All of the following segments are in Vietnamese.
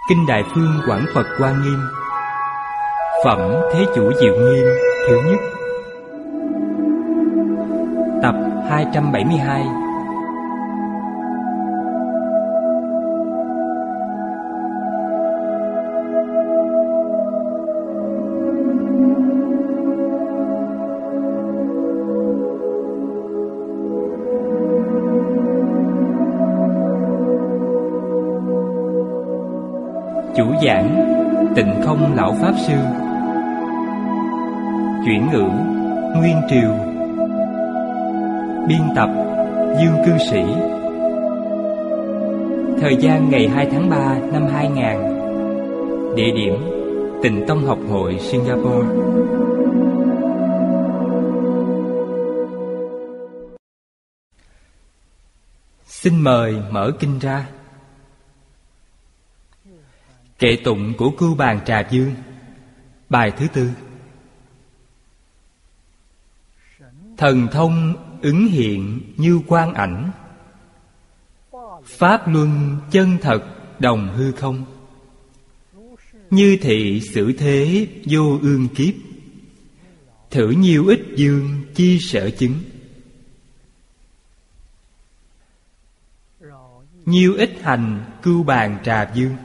Kinh Đại Phương Quảng Phật Hoa Nghiêm. Phẩm Thế Chủ Diệu Nghiêm thứ nhất. Tập 272. Chủ giảng Tịnh Không Lão Pháp Sư. Chuyển ngữ Nguyên Triều. Biên tập Dương Cư Sĩ. Thời gian ngày 2 tháng 3 năm 2000. Địa điểm Tịnh Tông Học Hội Singapore. Xin mời mở kinh ra. Kệ tụng của Cưu Bàn Trà Dương. Bài thứ tư. Thần thông ứng hiện như quang ảnh, pháp luân chân thật đồng hư không. Như thị xử thế vô ương kiếp, thử nhiêu ít dương chi sở chứng. Nhiêu ít hành Cưu Bàn Trà Dương.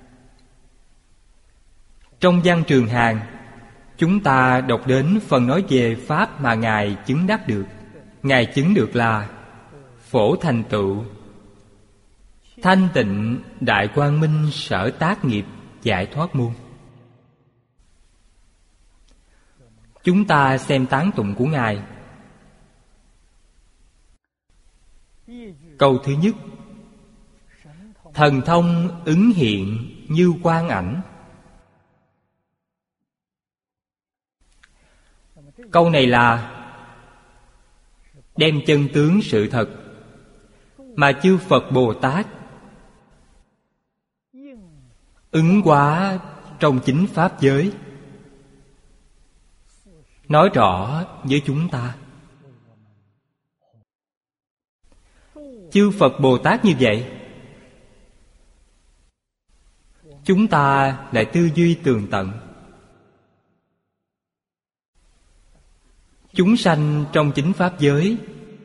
Trong văn Trường Hàn, chúng ta đọc đến phần nói về pháp mà Ngài chứng đắc được. Ngài chứng được là phổ thành tựu, thanh tịnh đại quang minh sở tác nghiệp giải thoát môn. Chúng ta xem tán tụng của Ngài. Câu thứ nhất: thần thông ứng hiện như quang ảnh. Câu này là đem chân tướng sự thật mà chư Phật Bồ Tát ứng hóa trong chính pháp giới, nói rõ với chúng ta. Chư Phật Bồ Tát như vậy, chúng ta lại tư duy tường tận. Chúng sanh trong chính pháp giới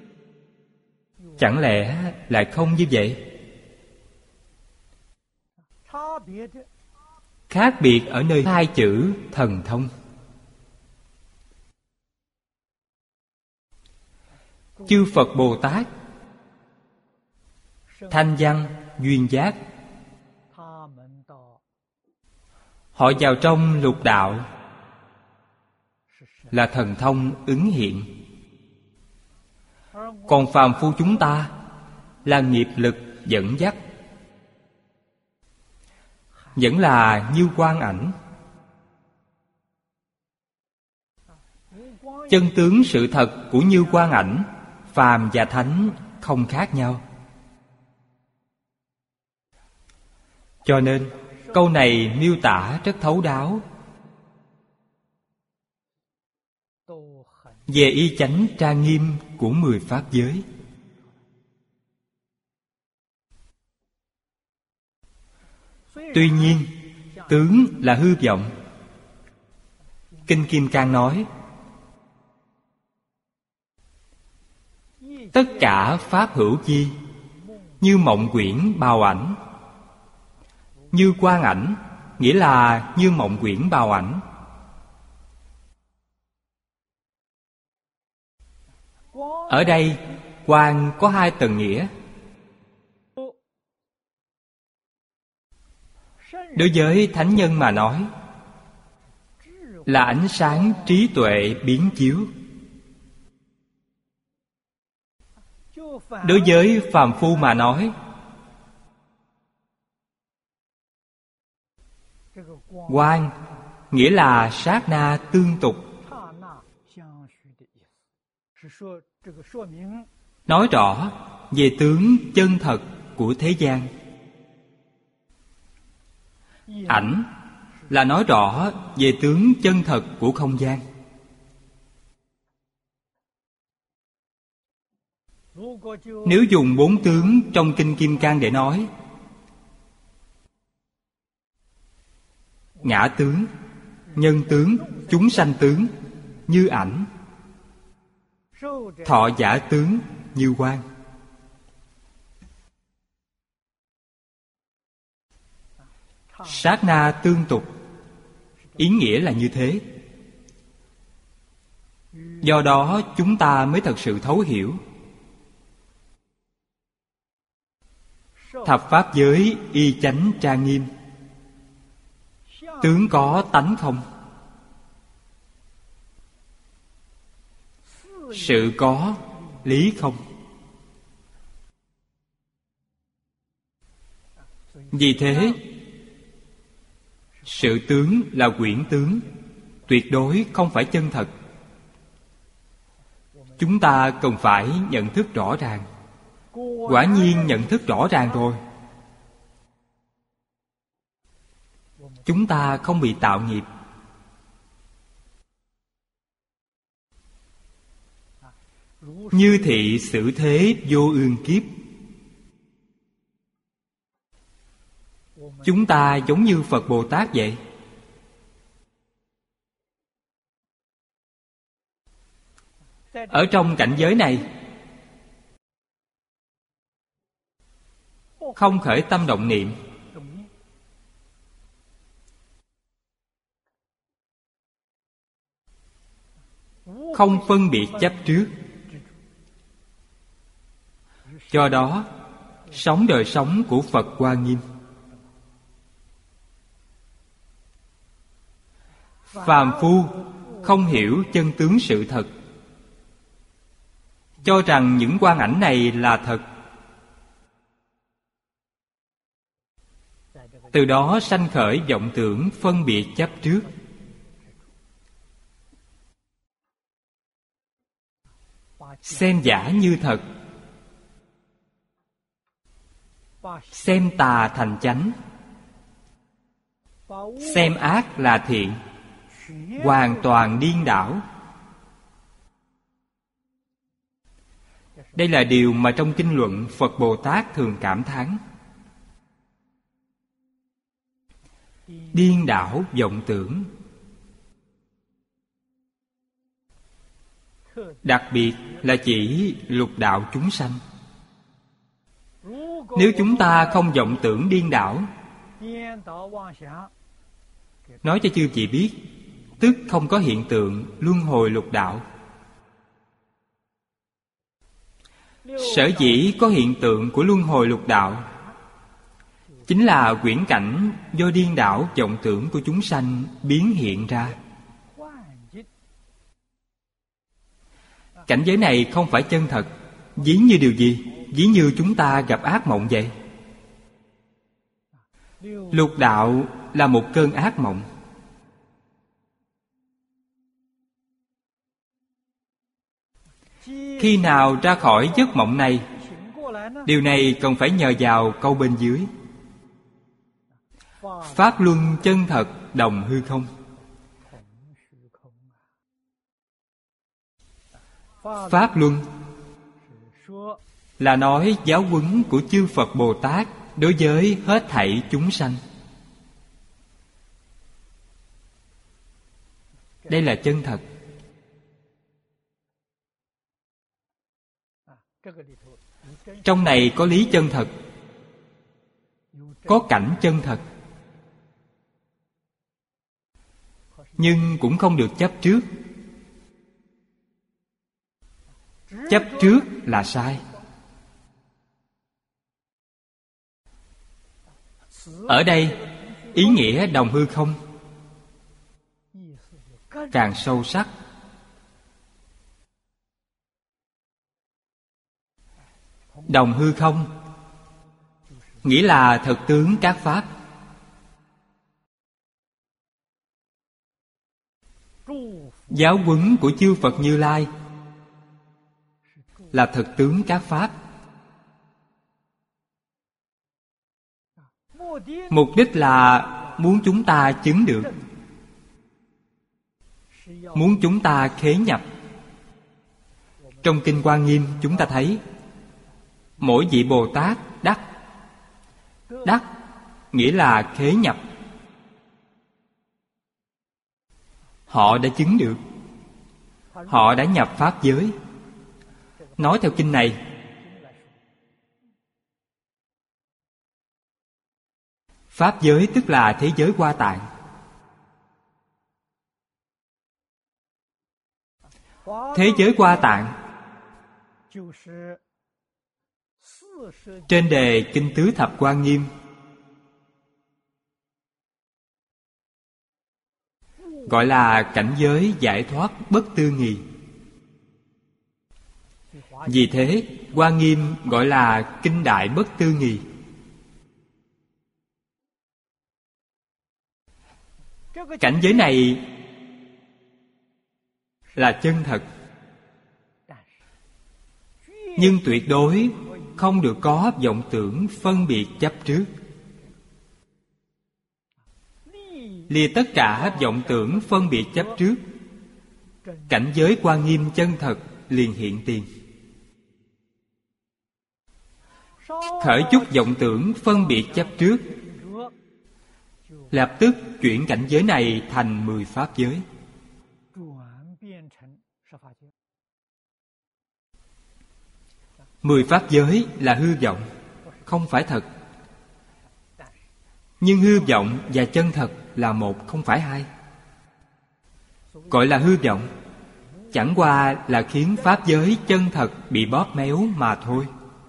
chẳng lẽ lại không như vậy? Khác biệt ở nơi hai chữ thần thông. Chư Phật Bồ Tát thanh văn duyên giác, họ vào trong lục đạo là thần thông ứng hiện. Còn phàm phu chúng ta là nghiệp lực dẫn dắt, vẫn là như quang ảnh. Chân tướng sự thật của như quang ảnh, phàm và thánh không khác nhau. Cho nên câu này miêu tả rất thấu đáo về y chánh trang nghiêm của 10 pháp giới. Tuy nhiên, tướng là hư vọng. Kinh Kim Cang nói: tất cả pháp hữu chi, như mộng quyển bào ảnh. Như quang ảnh nghĩa là như mộng quyển bào ảnh. Ở đây quang có hai tầng nghĩa. Đối với thánh nhân mà nói là ánh sáng trí tuệ biến chiếu. Đối với phàm phu mà nói, quang nghĩa là sát na tương tục, nói rõ về tướng chân thật của thế gian. Ảnh là nói rõ về tướng chân thật của không gian. Nếu dùng 4 tướng trong Kinh Kim Cang để nói, ngã tướng, nhân tướng, chúng sanh tướng như ảnh, thọ giả tướng như quang. Sát na tương tục, ý nghĩa là như thế. Do đó chúng ta mới thật sự thấu hiểu. Thập pháp giới y chánh trang nghiêm, tướng có tánh không, sự có lý không. Vì thế, sự tướng là quyển tướng, tuyệt đối không phải chân thật. Chúng ta cần phải nhận thức rõ ràng. Quả nhiên nhận thức rõ ràng rồi, chúng ta không bị tạo nghiệp. Như thị xử thế vô ương kiếp. Chúng ta giống như Phật Bồ Tát vậy. Ở trong cảnh giới này, không khởi tâm động niệm, không phân biệt chấp trước. Do đó, sống đời sống của Phật Hoa Nghiêm. Phàm phu không hiểu chân tướng sự thật, cho rằng những quang ảnh này là thật. Từ đó sanh khởi vọng tưởng phân biệt chấp trước. Xem giả như thật, xem tà thành chánh, xem ác là thiện, hoàn toàn điên đảo. Đây là điều mà trong kinh luận Phật Bồ Tát thường cảm thán. Điên đảo vọng tưởng. Đặc biệt là chỉ lục đạo chúng sanh. Nếu chúng ta không vọng tưởng điên đảo, nói cho chư vị biết, tức không có hiện tượng luân hồi lục đạo. Sở dĩ có hiện tượng của luân hồi lục đạo, chính là quyển cảnh do điên đảo vọng tưởng của chúng sanh biến hiện ra. Cảnh giới này không phải chân thật. Ví như điều gì? Ví như chúng ta gặp ác mộng vậy. Lục đạo là một cơn ác mộng. Khi nào ra khỏi giấc mộng này? Điều này cần phải nhờ vào câu bên dưới. Pháp luân chân thật đồng hư không. Pháp luân là nói giáo huấn của chư Phật Bồ Tát đối với hết thảy chúng sanh. Đây là chân thật. Trong này có lý chân thật, có cảnh chân thật, nhưng cũng không được chấp trước. Chấp trước là sai. Ở đây, ý nghĩa đồng hư không càng sâu sắc. Đồng hư không nghĩa là thực tướng các pháp. Giáo huấn của chư Phật Như Lai là thực tướng các pháp. Mục đích là muốn chúng ta chứng được, muốn chúng ta khế nhập. Trong Kinh Hoa Nghiêm chúng ta thấy mỗi vị Bồ Tát đắc. Đắc nghĩa là khế nhập. Họ đã chứng được. Họ đã nhập pháp giới. Nói theo kinh này, pháp giới tức là thế giới Hoa Tạng. Thế giới Hoa Tạng trên đề Kinh Tứ Thập Quan Nghiêm gọi là cảnh giới giải thoát bất tư nghì. Vì thế, Hoa Nghiêm gọi là kinh đại bất tư nghì. Cảnh giới này là chân thật, nhưng tuyệt đối không được có vọng tưởng phân biệt chấp trước. Lìa tất cả vọng tưởng phân biệt chấp trước, cảnh giới Hoa Nghiêm chân thật liền hiện tiền. Khởi chút vọng tưởng phân biệt chấp trước, lập tức chuyển cảnh giới này thành 10 pháp giới. 10 pháp giới là hư vọng, không phải thật. Nhưng hư vọng và chân thật là một, không phải hai. Gọi là hư vọng, chẳng qua là khiến pháp giới chân thật bị bóp méo mà thôi.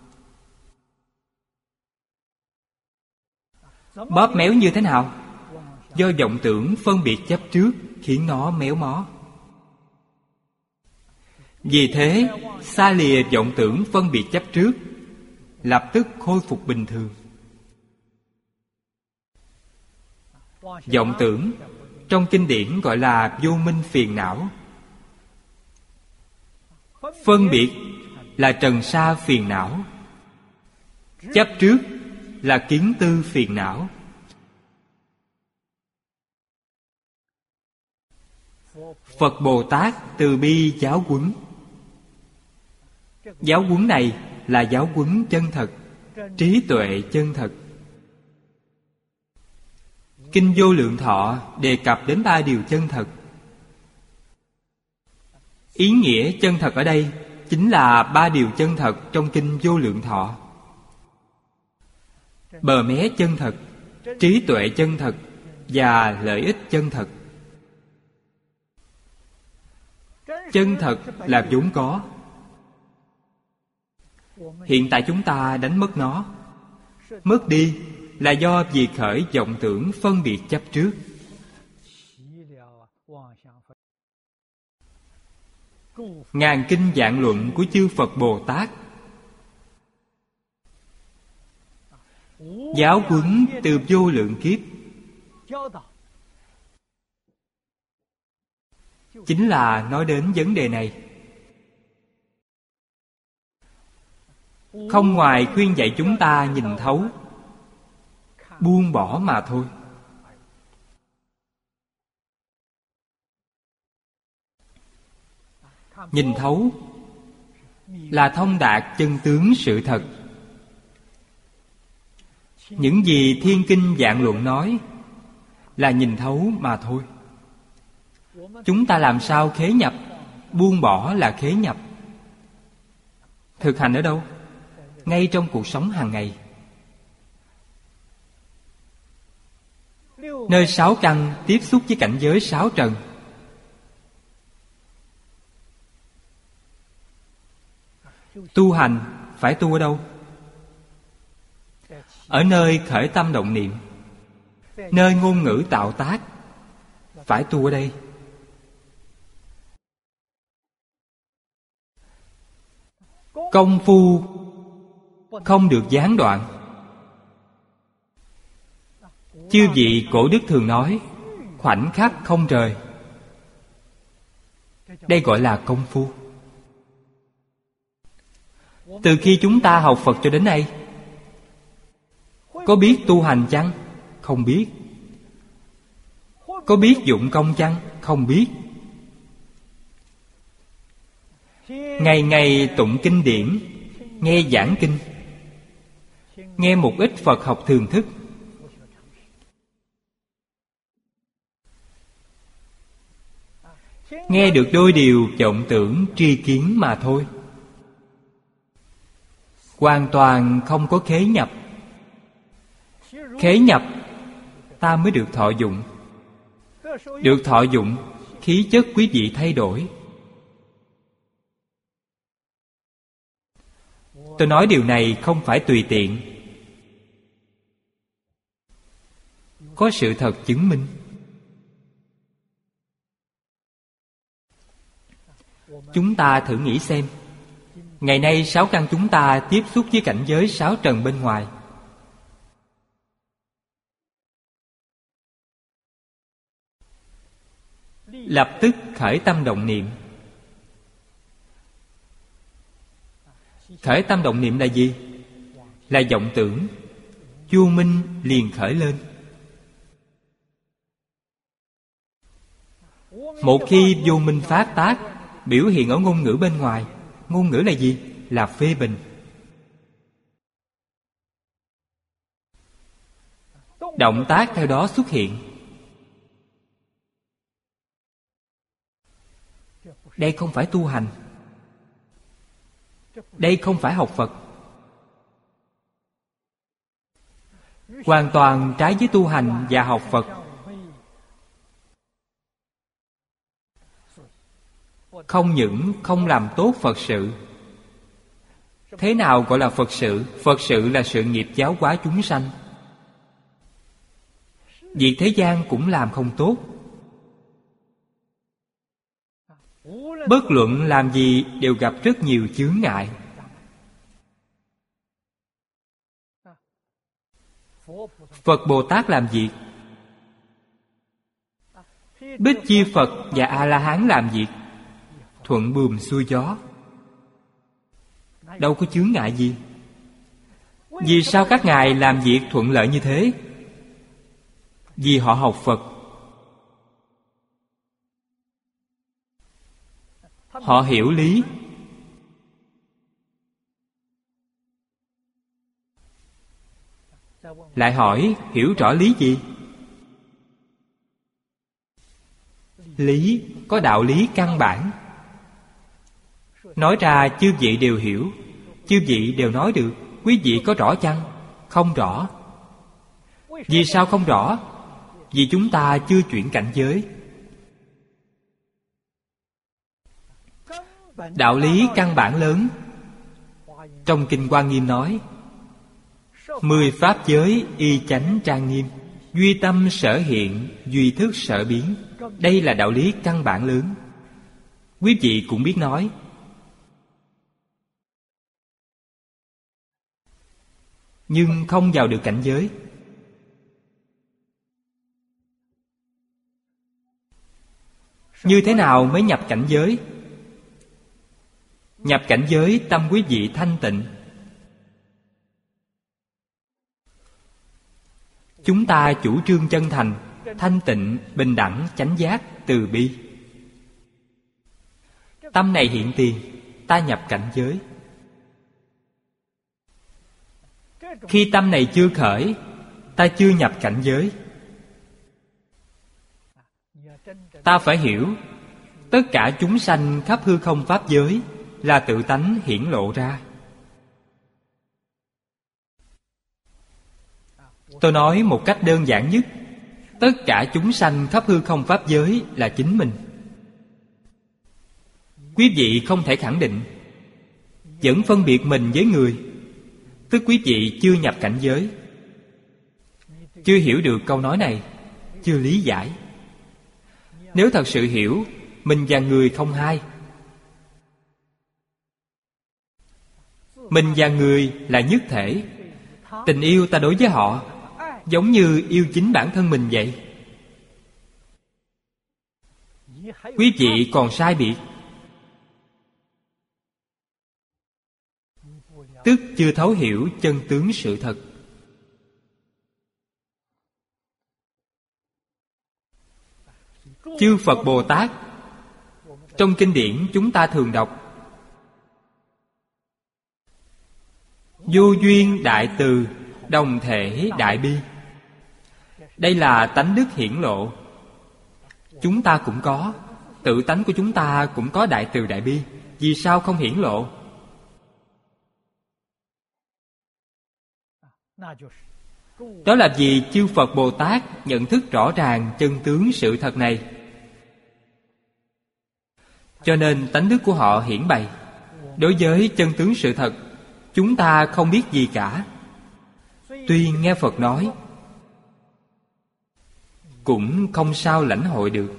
Bóp méo như thế nào? Do vọng tưởng phân biệt chấp trước khiến nó méo mó. Vì thế, xa lìa vọng tưởng phân biệt chấp trước, lập tức khôi phục bình thường. Vọng tưởng trong kinh điển gọi là vô minh phiền não. Phân biệt là trần sa phiền não. Chấp trước là kiến tư phiền não. Phật Bồ Tát từ bi giáo huấn. Giáo huấn này là giáo huấn chân thật, trí tuệ chân thật. Kinh Vô Lượng Thọ đề cập đến 3 điều chân thật. Ý nghĩa chân thật ở đây chính là 3 điều chân thật trong Kinh Vô Lượng Thọ. Bờ mé chân thật, trí tuệ chân thật và lợi ích chân thật. Chân thật là vốn có. Hiện tại chúng ta đánh mất nó. Mất đi là do việc khởi vọng tưởng phân biệt chấp trước. Ngàn kinh vạn luận của chư Phật Bồ Tát giáo huấn từ vô lượng kiếp chính là nói đến vấn đề này. Không ngoài khuyên dạy chúng ta nhìn thấu, buông bỏ mà thôi. Nhìn thấu là thông đạt chân tướng sự thật. Những gì thiên kinh vạn luận nói là nhìn thấu mà thôi. Chúng ta làm sao khế nhập? Buông bỏ là khế nhập. Thực hành ở đâu? Ngay trong cuộc sống hàng ngày. Nơi 6 căn tiếp xúc với cảnh giới 6 trần. Tu hành phải tu ở đâu? Ở nơi khởi tâm động niệm, nơi ngôn ngữ tạo tác, phải tu ở đây. Công phu không được gián đoạn. Chư vị cổ đức thường nói khoảnh khắc không rời. Đây gọi là công phu. Từ khi chúng ta học Phật cho đến nay, có biết tu hành chăng? Không biết. Có biết dụng công chăng? Không biết. Ngày ngày tụng kinh điển, nghe giảng kinh, nghe một ít Phật học thường thức. nghe được đôi điều vọng tưởng tri kiến mà thôi. Hoàn toàn không có khế nhập. Khế nhập ta mới được thọ dụng. Được thọ dụng, khí chất quý vị thay đổi. Tôi nói điều này không phải tùy tiện, có sự thật chứng minh. Chúng ta thử nghĩ xem, ngày nay 6 căn chúng ta tiếp xúc với cảnh giới 6 trần bên ngoài. Lập tức khởi tâm động niệm. Khởi tâm động niệm là gì? Là vọng tưởng. Vô minh liền khởi lên. Một khi vô minh phát tác, biểu hiện ở ngôn ngữ bên ngoài. Ngôn ngữ là gì? Là phê bình. Động tác theo đó xuất hiện. Đây không phải tu hành. Đây không phải học Phật. Hoàn toàn trái với tu hành và học Phật. Không những không làm tốt Phật sự. Thế nào gọi là Phật sự? Phật sự là sự nghiệp giáo hóa chúng sanh. Việc thế gian cũng làm không tốt. Bất luận làm gì đều gặp rất nhiều chướng ngại. Phật Bồ Tát làm việc, Bích Chi Phật và A-la-hán làm việc thuận buồm xuôi gió. Đâu có chướng ngại gì. Vì sao các ngài làm việc thuận lợi như thế? Vì họ học Phật. Họ hiểu lý. Lại hỏi hiểu rõ lý gì? Lý có đạo lý căn bản. Nói ra chư vị đều hiểu. Chư vị đều nói được. Quý vị có rõ chăng? Không rõ. Vì sao không rõ? Vì chúng ta chưa chuyển cảnh giới. Đạo lý căn bản lớn. Trong Kinh Hoa Nghiêm nói: 10 pháp giới y chánh trang nghiêm, duy tâm sở hiện, duy thức sở biến. Đây là đạo lý căn bản lớn. Quý vị cũng biết nói. Nhưng không vào được cảnh giới. Như thế nào mới nhập cảnh giới? Nhập cảnh giới tâm quý vị thanh tịnh. Chúng ta chủ trương chân thành, thanh tịnh, bình đẳng, chánh giác, từ bi. Tâm này hiện tiền, ta nhập cảnh giới. Khi tâm này chưa khởi, ta chưa nhập cảnh giới. Ta phải hiểu, tất cả chúng sanh khắp hư không pháp giới là tự tánh hiển lộ ra. Tôi nói một cách đơn giản nhất, tất cả chúng sanh khắp hư không pháp giới là chính mình. Quý vị không thể khẳng định, vẫn phân biệt mình với người, tức quý vị chưa nhập cảnh giới. Chưa hiểu được câu nói này, chưa lý giải. Nếu thật sự hiểu, mình và người không hai. Mình và người là nhất thể. Tình yêu ta đối với họ giống như yêu chính bản thân mình vậy. Quý vị còn sai biệt, tức chưa thấu hiểu chân tướng sự thật. Chư Phật Bồ Tát trong kinh điển chúng ta thường đọc: vô duyên đại từ, đồng thể đại bi. Đây là tánh đức hiển lộ. Chúng ta cũng có. Tự tánh của chúng ta cũng có đại từ đại bi, vì sao không hiển lộ? Đó là vì chư Phật Bồ Tát nhận thức rõ ràng chân tướng sự thật này, cho nên tánh đức của họ hiển bày. Đối với chân tướng sự thật, chúng ta không biết gì cả. Tuy nghe Phật nói, cũng không sao lãnh hội được.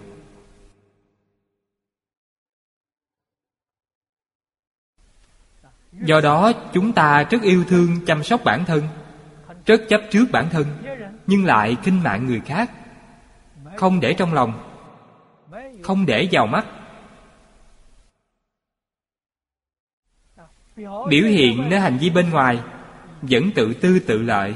Do đó chúng ta rất yêu thương chăm sóc bản thân, rất chấp trước bản thân, nhưng lại khinh mạng người khác, không để trong lòng, không để vào mắt. Biểu hiện nơi hành vi bên ngoài vẫn tự tư tự lợi,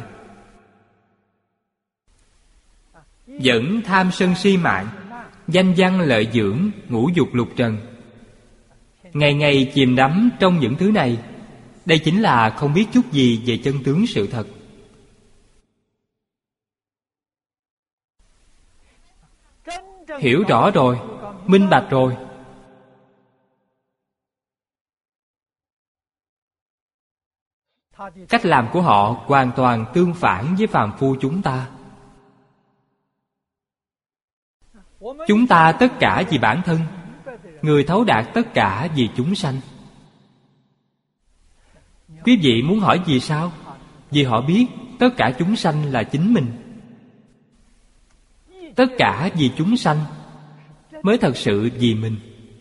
vẫn tham sân si mạng, danh văn lợi dưỡng, ngũ dục lục trần, ngày ngày chìm đắm trong những thứ này. Đây chính là không biết chút gì về chân tướng sự thật. Hiểu rõ rồi, minh bạch rồi, cách làm của họ hoàn toàn tương phản với phàm phu chúng ta. Chúng ta tất cả vì bản thân, người thấu đạt tất cả vì chúng sanh. Quý vị muốn hỏi vì sao? Vì họ biết tất cả chúng sanh là chính mình. Tất cả vì chúng sanh mới thật sự vì mình.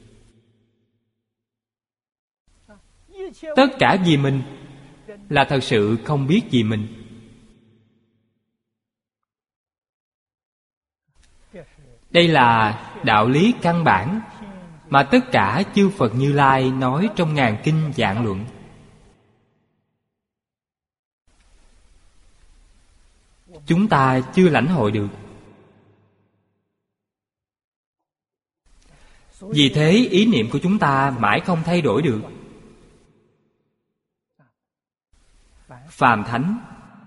Tất cả vì mình là thật sự không biết vì mình. Đây là đạo lý căn bản mà tất cả chư Phật Như Lai nói trong ngàn kinh vạn luận. Chúng ta chưa lãnh hội được. Vì thế ý niệm của chúng ta mãi không thay đổi được. Phàm thánh,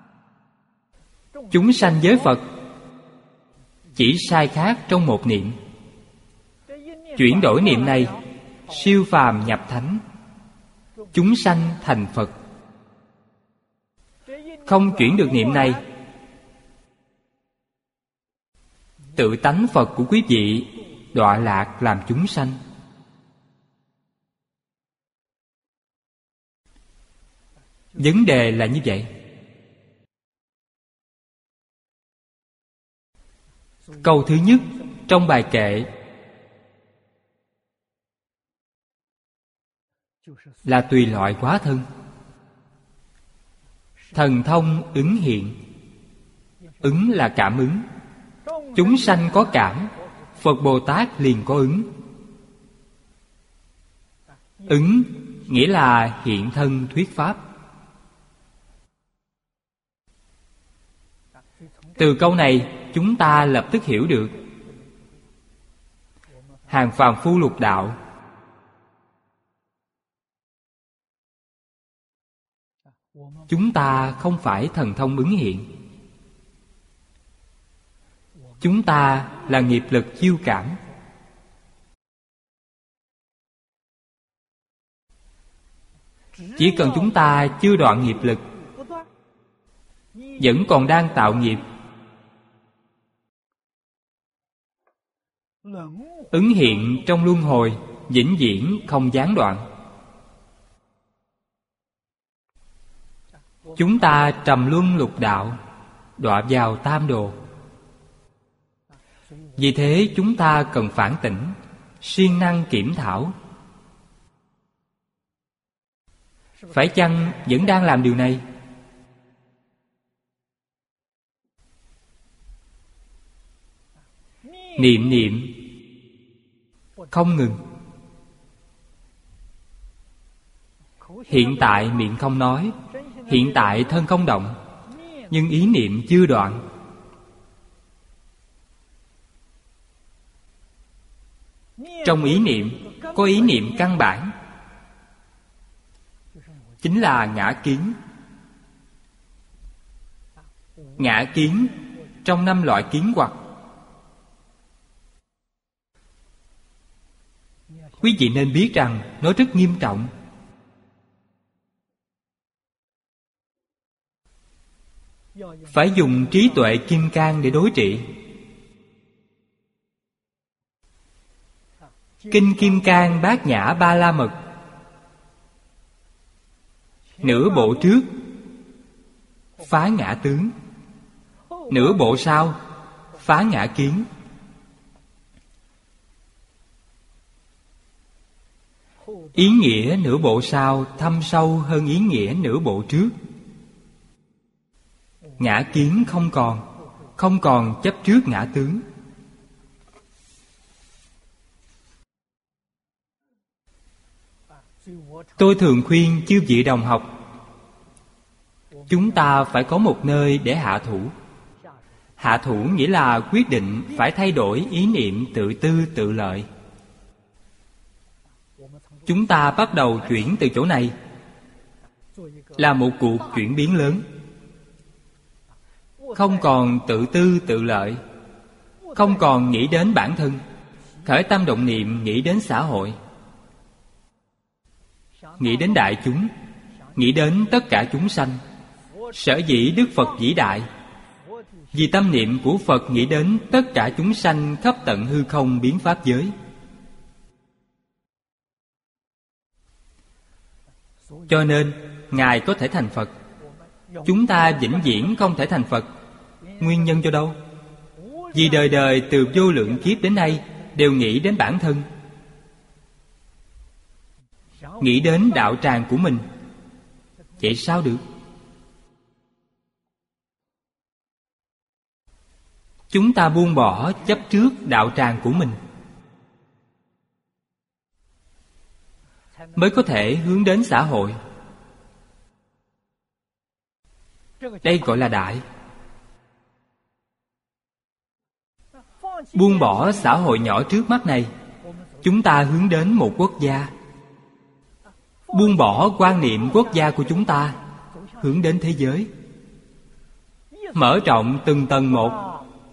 chúng sanh với Phật chỉ sai khác trong một niệm. Chuyển đổi niệm này, siêu phàm nhập thánh, chúng sanh thành Phật. Không chuyển được niệm này, tự tánh Phật của quý vị đọa lạc làm chúng sanh. Vấn đề là như vậy. Câu thứ nhất trong bài kệ là tùy loại hóa thân. Thần thông ứng hiện. Ứng là cảm ứng. Chúng sanh có cảm, Phật Bồ Tát liền có ứng. Ứng nghĩa là hiện thân thuyết pháp. Từ câu này chúng ta lập tức hiểu được hàng phàm phu lục đạo chúng ta không phải thần thông ứng hiện. Chúng ta là nghiệp lực chiêu cảm. Chỉ cần chúng ta chưa đoạn nghiệp lực, vẫn còn đang tạo nghiệp, ứng hiện trong luân hồi, vĩnh viễn không gián đoạn. Chúng ta trầm luân lục đạo, đọa vào tam đồ. Vì thế chúng ta cần phản tỉnh, siêng năng kiểm thảo. Phải chăng vẫn đang làm điều này? Niệm niệm không ngừng. Hiện tại miệng không nói, hiện tại thân không động, nhưng ý niệm chưa đoạn. Trong ý niệm có ý niệm căn bản, chính là ngã kiến. Ngã kiến trong 5 loại kiến hoặc. Quý vị nên biết rằng nó rất nghiêm trọng. Phải dùng trí tuệ kim cang để đối trị. Kinh Kim Cang Bát Nhã Ba La Mật, nửa bộ trước phá ngã tướng, nửa bộ sau phá ngã kiến. Ý nghĩa nửa bộ sau thâm sâu hơn ý nghĩa nửa bộ trước. Ngã kiến không còn chấp trước ngã tướng. Tôi thường khuyên chư vị đồng học, chúng ta phải có một nơi để hạ thủ. Hạ thủ nghĩa là quyết định phải thay đổi ý niệm tự tư tự lợi. Chúng ta bắt đầu chuyển từ chỗ này, là một cuộc chuyển biến lớn. Không còn tự tư tự lợi, không còn nghĩ đến bản thân, khởi tâm động niệm nghĩ đến xã hội, nghĩ đến đại chúng, nghĩ đến tất cả chúng sanh. Sở dĩ Đức Phật vĩ đại, vì tâm niệm của Phật nghĩ đến tất cả chúng sanh khắp tận hư không biến pháp giới. Cho nên Ngài có thể thành Phật. Chúng ta vĩnh viễn không thể thành Phật. Nguyên nhân do đâu? Vì đời đời từ vô lượng kiếp đến nay đều nghĩ đến bản thân, nghĩ đến đạo tràng của mình. Vậy sao được? Chúng ta buông bỏ chấp trước đạo tràng của mình, mới có thể hướng đến xã hội. Đây gọi là đại. Buông bỏ xã hội nhỏ trước mắt này, chúng ta hướng đến một quốc gia. Buông bỏ quan niệm quốc gia của chúng ta, hướng đến thế giới. Mở rộng từng tầng một.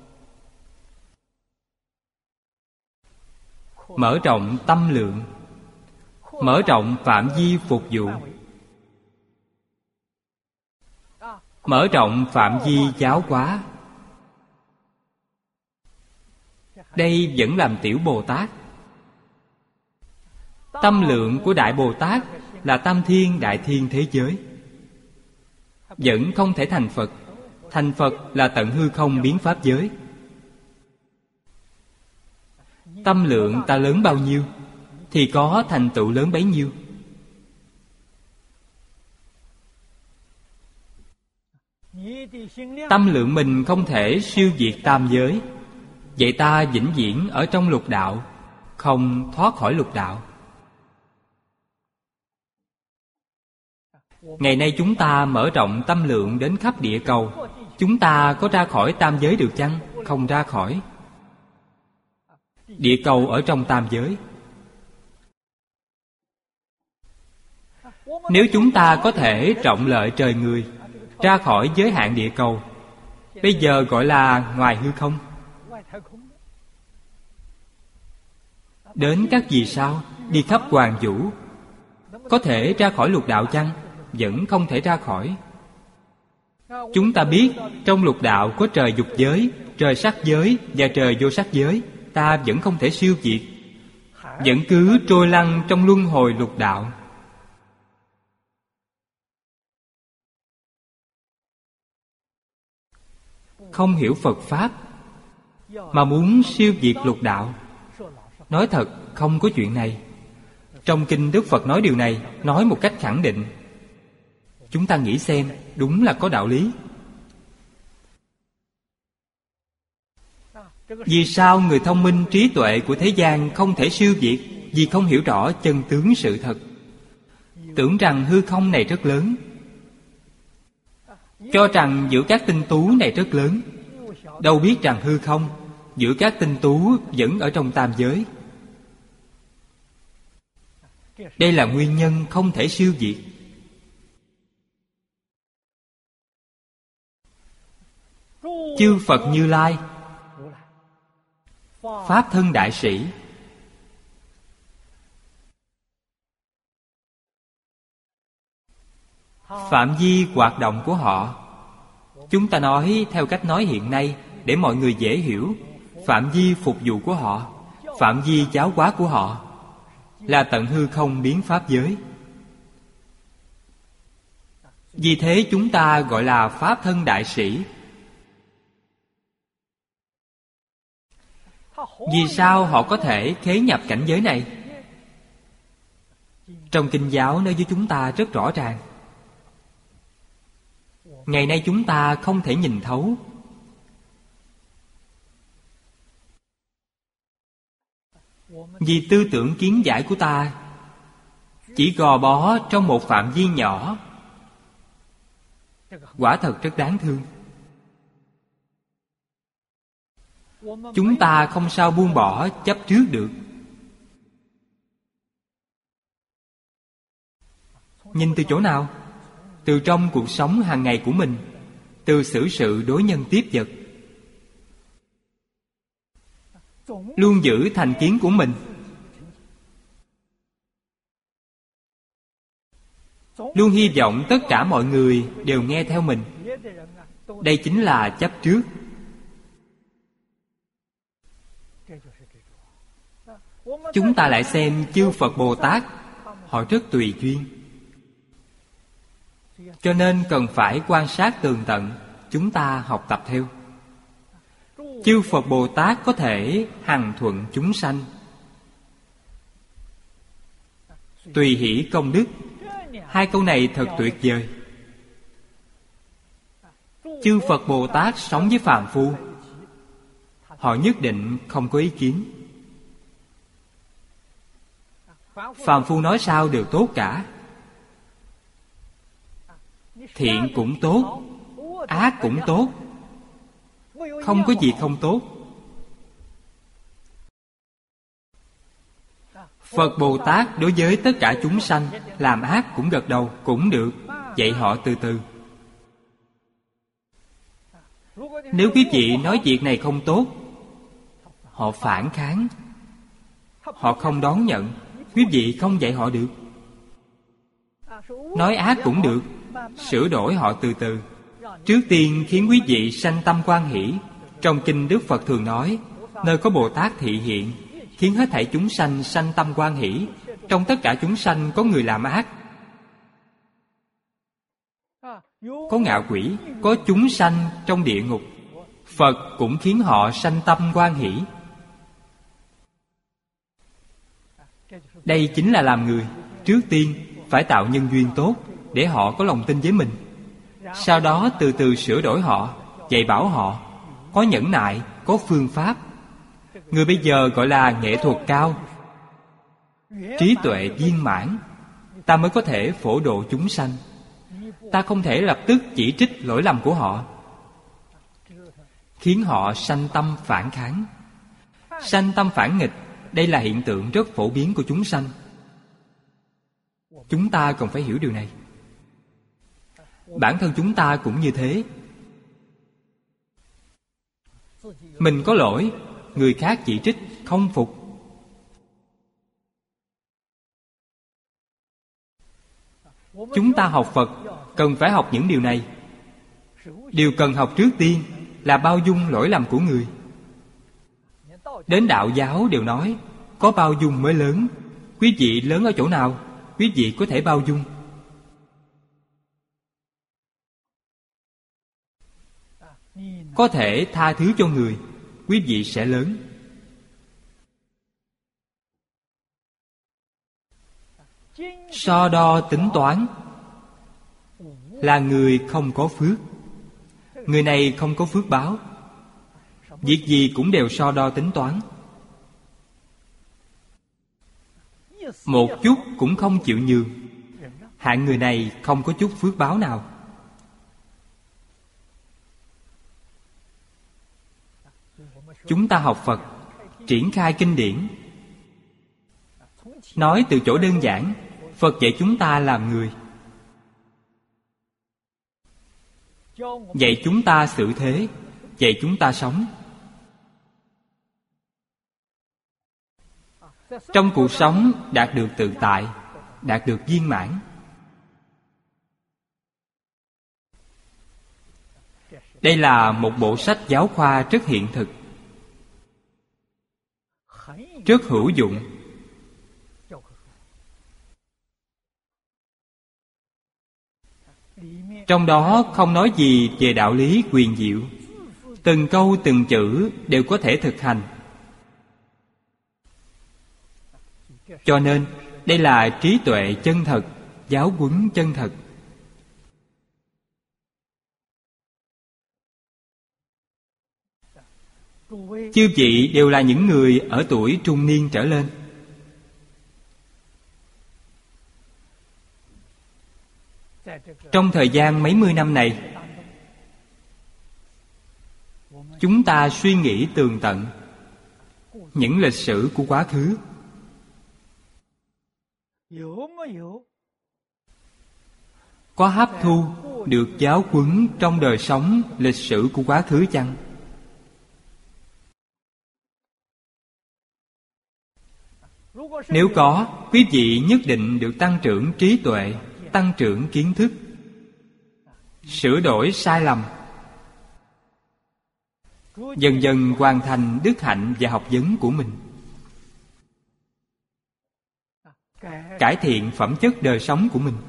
Mở rộng tâm lượng, mở rộng phạm vi phục vụ, mở rộng phạm vi giáo hóa. Đây vẫn làm tiểu Bồ Tát. Tâm lượng của Đại Bồ Tát là tam thiên đại thiên thế giới. Vẫn không thể thành Phật. Thành Phật là tận hư không biến pháp giới. Tâm lượng ta lớn bao nhiêu thì có thành tựu lớn bấy nhiêu. Tâm lượng mình không thể siêu việt tam giới. Vậy ta vĩnh viễn ở trong lục đạo, không thoát khỏi lục đạo. Ngày nay chúng ta mở rộng tâm lượng đến khắp địa cầu. Chúng ta có ra khỏi tam giới được chăng? Không ra khỏi. Địa cầu ở trong tam giới. Nếu chúng ta có thể rộng lợi trời người, ra khỏi giới hạn địa cầu, bây giờ gọi là ngoài hư không. Đến các vì sao, đi khắp hoàn vũ. Có thể ra khỏi lục đạo chăng? Vẫn không thể ra khỏi. Chúng ta biết trong lục đạo có trời dục giới, trời sắc giới và trời vô sắc giới. Ta vẫn không thể siêu việt, vẫn cứ trôi lăn trong luân hồi lục đạo. Không hiểu Phật Pháp mà muốn siêu việt lục đạo, nói thật không có chuyện này. Trong kinh Đức Phật nói điều này, nói một cách khẳng định. Chúng ta nghĩ xem, đúng là có đạo lý. Vì sao người thông minh trí tuệ của thế gian không thể siêu việt? Vì không hiểu rõ chân tướng sự thật. Tưởng rằng hư không này rất lớn, cho rằng giữa các tinh tú này rất lớn. Đâu biết rằng hư không giữa các tinh tú vẫn ở trong tam giới. Đây là nguyên nhân không thể siêu việt. Chư Phật Như Lai, Pháp thân đại sĩ, phạm vi hoạt động của họ. Chúng ta nói theo cách nói hiện nay để mọi người dễ hiểu. Phạm vi phục vụ của họ, phạm vi giáo hóa của họ là tận hư không biến pháp giới. Vì thế chúng ta gọi là Pháp thân đại sĩ. Vì sao họ có thể khế nhập cảnh giới này? Trong Kinh giáo nói với chúng ta rất rõ ràng. Ngày nay chúng ta không thể nhìn thấu. Vì tư tưởng kiến giải của ta chỉ gò bó trong một phạm vi nhỏ. Quả thật rất đáng thương. Chúng ta không sao buông bỏ chấp trước được. Nhìn từ chỗ nào? Từ trong cuộc sống hàng ngày của mình, từ xử sự đối nhân tiếp vật. Luôn giữ thành kiến của mình, luôn hy vọng tất cả mọi người đều nghe theo mình. Đây chính là chấp trước. Chúng ta lại xem chư Phật Bồ Tát, họ rất tùy duyên. Cho nên cần phải quan sát tường tận, chúng ta học tập theo. Chư Phật Bồ Tát có thể hằng thuận chúng sanh, tùy hỷ công đức. Hai câu này thật tuyệt vời. Chư Phật Bồ Tát sống với phàm phu, họ nhất định không có ý kiến. Phàm phu nói sao đều tốt cả. Thiện cũng tốt, ác cũng tốt, không có gì không tốt. Phật Bồ Tát đối với tất cả chúng sanh, làm ác cũng gật đầu, cũng được, dạy họ từ từ. Nếu quý vị nói việc này không tốt, họ phản kháng, họ không đón nhận. Quý vị không dạy họ được. Nói ác cũng được, sửa đổi họ từ từ. Trước tiên khiến quý vị sanh tâm hoan hỷ. Trong kinh Đức Phật thường nói, nơi có Bồ Tát thị hiện, khiến hết thảy chúng sanh sanh tâm hoan hỷ. Trong tất cả chúng sanh có người làm ác, có ngạ quỷ, có chúng sanh trong địa ngục, Phật cũng khiến họ sanh tâm hoan hỷ. Đây chính là làm người. Trước tiên phải tạo nhân duyên tốt để họ có lòng tin với mình. Sau đó từ từ sửa đổi họ, dạy bảo họ, có nhẫn nại, có phương pháp. Người bây giờ gọi là nghệ thuật cao, trí tuệ viên mãn, ta mới có thể phổ độ chúng sanh. Ta không thể lập tức chỉ trích lỗi lầm của họ, khiến họ sanh tâm phản kháng. Sanh tâm phản nghịch, đây là hiện tượng rất phổ biến của chúng sanh. Chúng ta cần phải hiểu điều này. Bản thân chúng ta cũng như thế. Mình có lỗi, người khác chỉ trích, không phục. Chúng ta học Phật cần phải học những điều này. Điều cần học trước tiên là bao dung lỗi lầm của người. Đến đạo giáo đều nói có bao dung mới lớn. Quý vị lớn ở chỗ nào? Quý vị có thể bao dung. Có thể tha thứ cho người, quý vị sẽ lớn. So đo tính toán là người không có phước. Người này không có phước báo. Việc gì cũng đều so đo tính toán, một chút cũng không chịu nhường. Hạng người này không có chút phước báo nào. Chúng ta học Phật, triển khai kinh điển, nói từ chỗ đơn giản. Phật dạy chúng ta làm người, dạy chúng ta xử thế, dạy chúng ta sống. Trong cuộc sống đạt được tự tại, đạt được viên mãn. Đây là một bộ sách giáo khoa rất hiện thực, rất hữu dụng. Trong đó không nói gì về đạo lý quyền diệu, từng câu từng chữ đều có thể thực hành. Cho nên đây là trí tuệ chân thật, giáo huấn chân thật. Chư vị đều là những người ở tuổi trung niên trở lên. Trong thời gian mấy mươi năm này, chúng ta suy nghĩ tường tận những lịch sử của quá khứ. Có hấp thu được giáo huấn trong đời sống lịch sử của quá khứ chăng? Nếu có, quý vị nhất định được tăng trưởng trí tuệ, tăng trưởng kiến thức, sửa đổi sai lầm, dần dần hoàn thành đức hạnh và học vấn của mình, cải thiện phẩm chất đời sống của mình.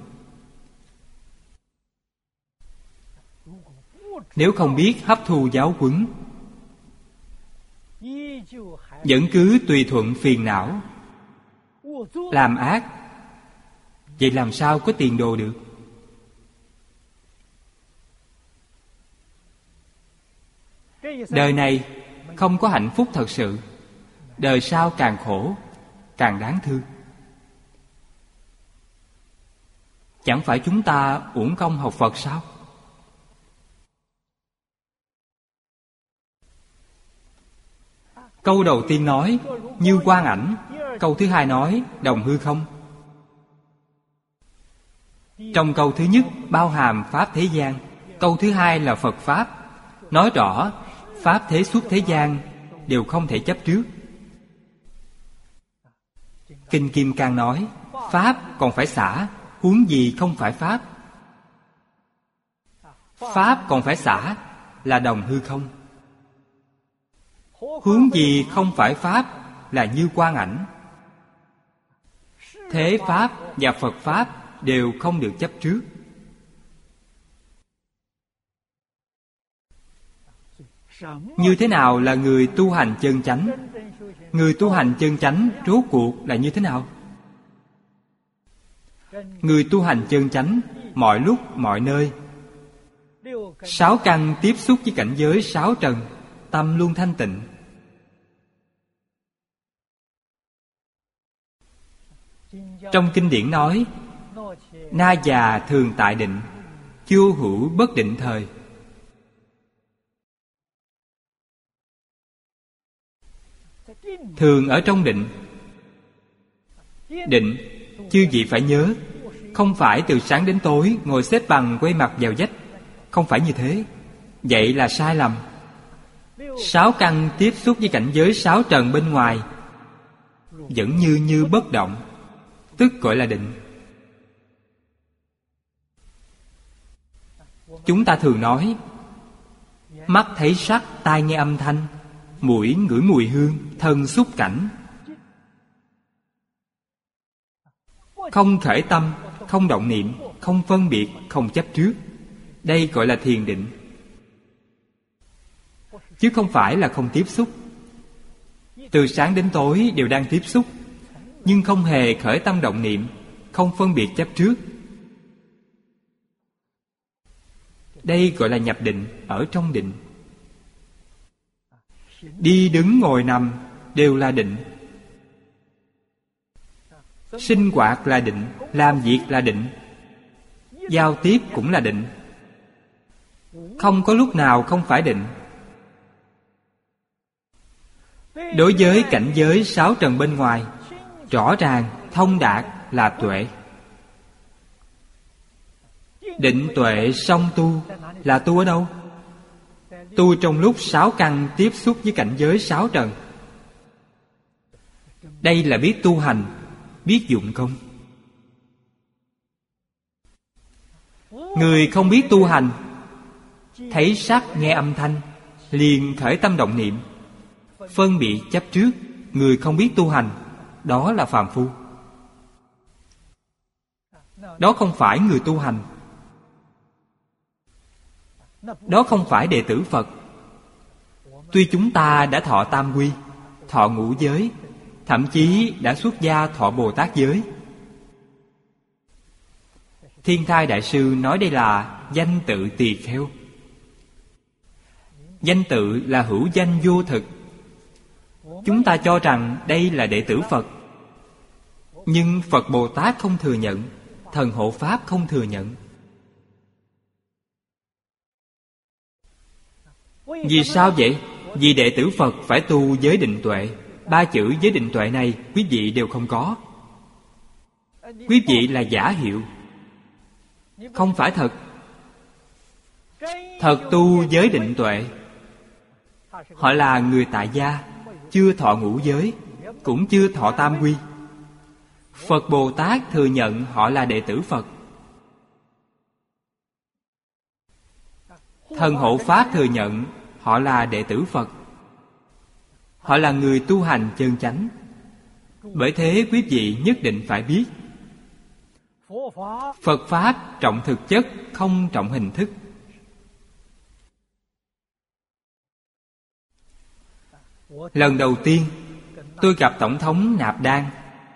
Nếu không biết hấp thu giáo huấn, vẫn cứ tùy thuận phiền não, làm ác, vậy làm sao có tiền đồ được? Đời này không có hạnh phúc thật sự, đời sau càng khổ, càng đáng thương. Chẳng phải chúng ta uổng công học Phật sao? Câu đầu tiên nói như quang ảnh, câu thứ hai nói đồng hư không. Trong câu thứ nhất bao hàm Pháp thế gian, câu thứ hai là Phật Pháp, nói rõ Pháp thế xuất thế gian đều không thể chấp trước. Kinh Kim Cang nói Pháp còn phải xả, huống gì không phải Pháp. Pháp còn phải xả là đồng hư không, huống gì không phải Pháp là như quang ảnh. Thế Pháp và Phật Pháp đều không được chấp trước. Như thế nào là người tu hành chân chánh? Người tu hành chân chánh rốt cuộc là như thế nào? Người tu hành chân chánh mọi lúc mọi nơi, sáu căn tiếp xúc với cảnh giới sáu trần, tâm luôn thanh tịnh. Trong kinh điển nói na già thường tại định, chưa hữu bất định thời. Thường ở trong định. Định, chư vị phải nhớ, không phải từ sáng đến tối ngồi xếp bằng quay mặt vào vách. Không phải như thế. Vậy là sai lầm. Sáu căn tiếp xúc với cảnh giới sáu trần bên ngoài vẫn như bất động, tức gọi là định. Chúng ta thường nói mắt thấy sắc, tai nghe âm thanh, mũi ngửi mùi hương, thân xúc cảnh. Không khởi tâm, không động niệm, không phân biệt, không chấp trước. Đây gọi là thiền định, chứ không phải là không tiếp xúc. Từ sáng đến tối đều đang tiếp xúc, nhưng không hề khởi tâm động niệm, không phân biệt chấp trước. Đây gọi là nhập định, ở trong định. Đi đứng ngồi nằm đều là định. Sinh hoạt là định, làm việc là định, giao tiếp cũng là định. Không có lúc nào không phải định. Đối với cảnh giới sáu trần bên ngoài, rõ ràng, thông đạt là tuệ. Định tuệ song tu là tu ở đâu? Tu trong lúc sáu căn tiếp xúc với cảnh giới sáu trần. Đây là biết tu hành, biết dụng công. Người không biết tu hành thấy sắc nghe âm thanh, liền khởi tâm động niệm, phân biệt chấp trước, người không biết tu hành, đó là phàm phu. Đó không phải người tu hành. Đó không phải đệ tử Phật. Tuy chúng ta đã thọ tam quy, thọ ngũ giới, thậm chí đã xuất gia thọ Bồ Tát giới. Thiên Thai Đại Sư nói đây là danh tự tỳ kheo. Danh tự là hữu danh vô thực. Chúng ta cho rằng đây là đệ tử Phật, nhưng Phật Bồ Tát không thừa nhận, thần hộ Pháp không thừa nhận. Vì sao vậy? Vì đệ tử Phật phải tu giới định tuệ. 3 chữ giới định tuệ này quý vị đều không có. Quý vị là giả hiệu, không phải thật. Thật tu giới định tuệ, họ là người tại gia, chưa thọ ngũ giới, cũng chưa thọ tam quy. Phật Bồ Tát thừa nhận họ là đệ tử Phật. Thần hộ Pháp thừa nhận họ là đệ tử Phật. Họ là người tu hành chân chánh. Bởi thế quý vị nhất định phải biết, Phật Pháp trọng thực chất, không trọng hình thức. Lần đầu tiên tôi gặp Tổng thống Nạp Đan.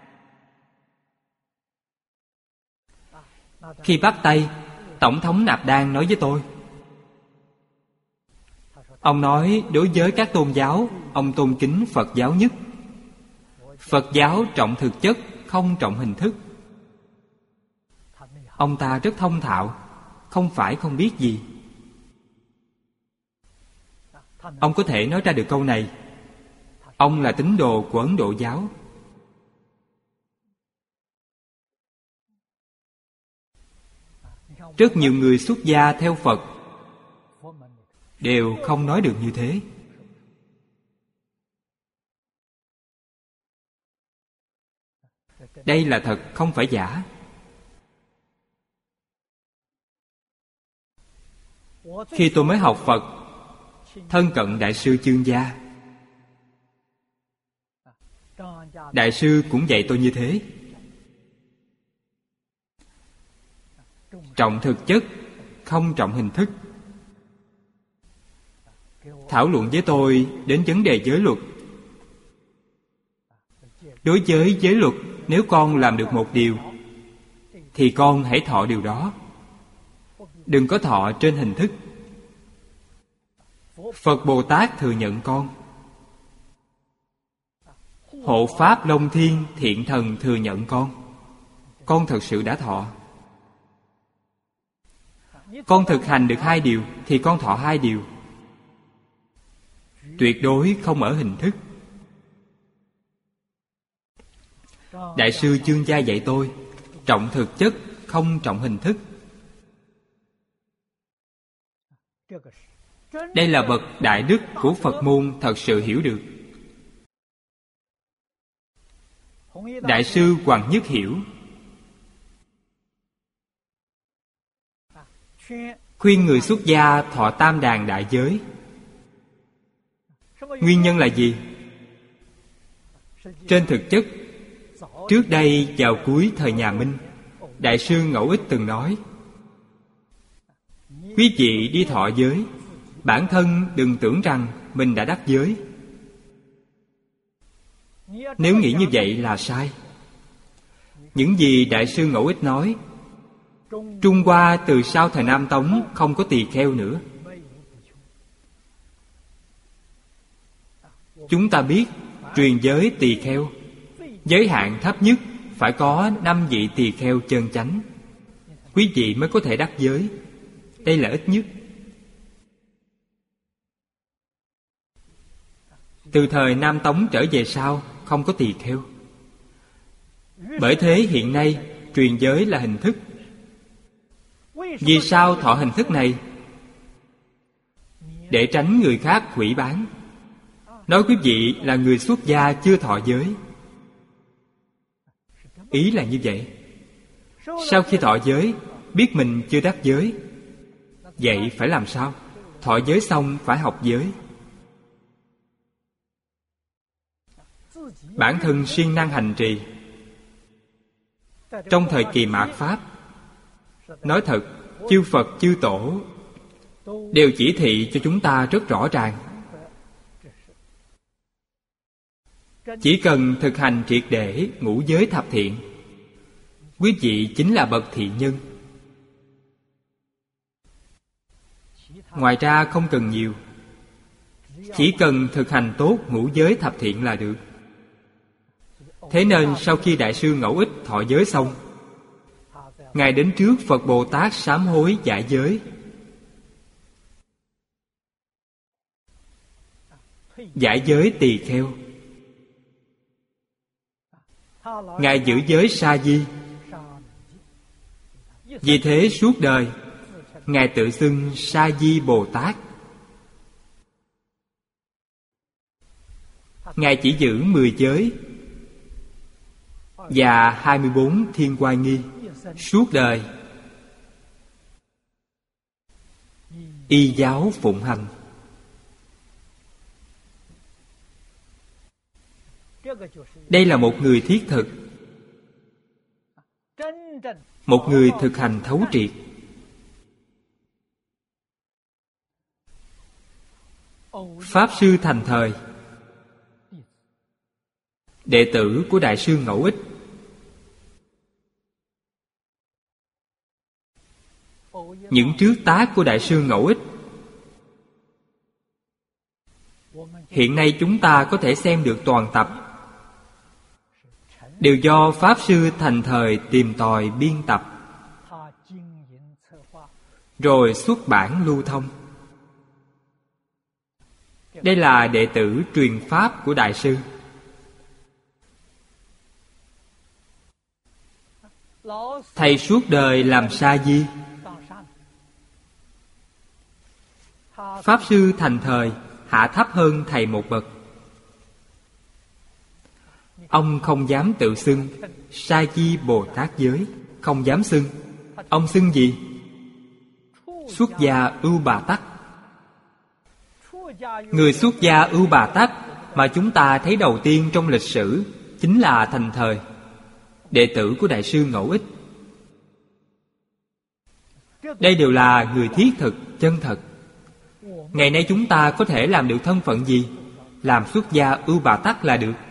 Khi bắt tay, Tổng thống Nạp Đan nói với tôi, ông nói đối với các tôn giáo, ông tôn kính Phật giáo nhất. Phật giáo trọng thực chất, không trọng hình thức. Ông ta rất thông thạo, không phải không biết gì. Ông có thể nói ra được câu này. Ông là tín đồ của Ấn Độ giáo. Rất nhiều người xuất gia theo Phật đều không nói được như thế. Đây là thật, không phải giả. Khi tôi mới học Phật, thân cận Đại sư Chương Gia. Đại sư cũng dạy tôi như thế. Trọng thực chất, không trọng hình thức. Thảo luận với tôi đến vấn đề giới luật. Đối với giới luật, nếu con làm được một điều, thì con hãy thọ điều đó. Đừng có thọ trên hình thức. Phật Bồ Tát thừa nhận con. Hộ Pháp Long Thiên Thiện Thần thừa nhận con. Con thật sự đã thọ. Con thực hành được 2 điều thì con thọ 2 điều. Tuyệt đối không ở hình thức. Đại sư Chương Gia dạy tôi, trọng thực chất, không trọng hình thức. Đây là bậc đại đức của Phật môn thật sự hiểu được. Đại sư Hoàng Nhất hiểu. Khuyên người xuất gia thọ tam đàn đại giới. Nguyên nhân là gì? Trên thực chất, trước đây vào cuối thời nhà Minh, Đại sư Ngẫu Ích từng nói, quý vị đi thọ giới, bản thân đừng tưởng rằng mình đã đắc giới. Nếu nghĩ như vậy là sai. Những gì Đại sư Ngẫu Ích nói, Trung Hoa từ sau thời Nam Tống không có tỳ kheo nữa. Chúng ta biết truyền giới tỳ kheo, giới hạn thấp nhất phải có 5 vị tỳ kheo chân chánh, quý vị mới có thể đắc giới. Đây là ít nhất. Từ thời Nam Tống trở về sau không có tỳ kheo. Bởi thế hiện nay truyền giới là hình thức. Vì sao thọ hình thức này? Để tránh người khác hủy bán, nói quý vị là người xuất gia chưa thọ giới. Ý là như vậy. Sau khi thọ giới, biết mình chưa đắc giới, vậy phải làm sao? thọ giới xong phải học giới. Bản thân siêng năng hành trì. Trong thời kỳ mạt Pháp, nói thật, chư Phật, chư Tổ đều chỉ thị cho chúng ta rất rõ ràng. Chỉ cần thực hành triệt để ngũ giới thập thiện, quý vị chính là bậc thiện nhân. Ngoài ra không cần nhiều, chỉ cần thực hành tốt ngũ giới thập thiện là được. Thế nên sau khi Đại sư Ngẫu Ích thọ giới xong, Ngài đến trước Phật Bồ Tát sám hối giải giới. Giải giới tỳ kheo. Ngài giữ giới sa di. Vì thế suốt đời Ngài tự xưng Sa Di Bồ Tát. Ngài chỉ giữ 10 giới và 24 thiên oai nghi. Suốt đời y giáo phụng hành. Đây là một người thiết thực, một người thực hành thấu triệt. Pháp Sư Thành Thời, đệ tử của Đại sư Ngẫu Ích. Những trước tác của Đại sư Ngẫu Ích hiện nay chúng ta có thể xem được toàn tập, đều do Pháp Sư Thành Thời tìm tòi biên tập, rồi xuất bản lưu thông. Đây là đệ tử truyền Pháp của Đại sư. Thầy suốt đời làm sa di. Pháp Sư Thành Thời hạ thấp hơn thầy một bậc. Ông không dám tự xưng Sa Di Bồ Tát giới, không dám xưng. Ông xưng gì? Xuất gia Ưu Bà Tắc. Người xuất gia Ưu Bà Tắc mà chúng ta thấy đầu tiên trong lịch sử chính là Thành Thời, đệ tử của Đại sư Ngẫu Ích. Đây đều là người thiết thực, chân thật. Ngày nay chúng ta có thể làm được thân phận gì? Làm xuất gia Ưu Bà Tắc là được.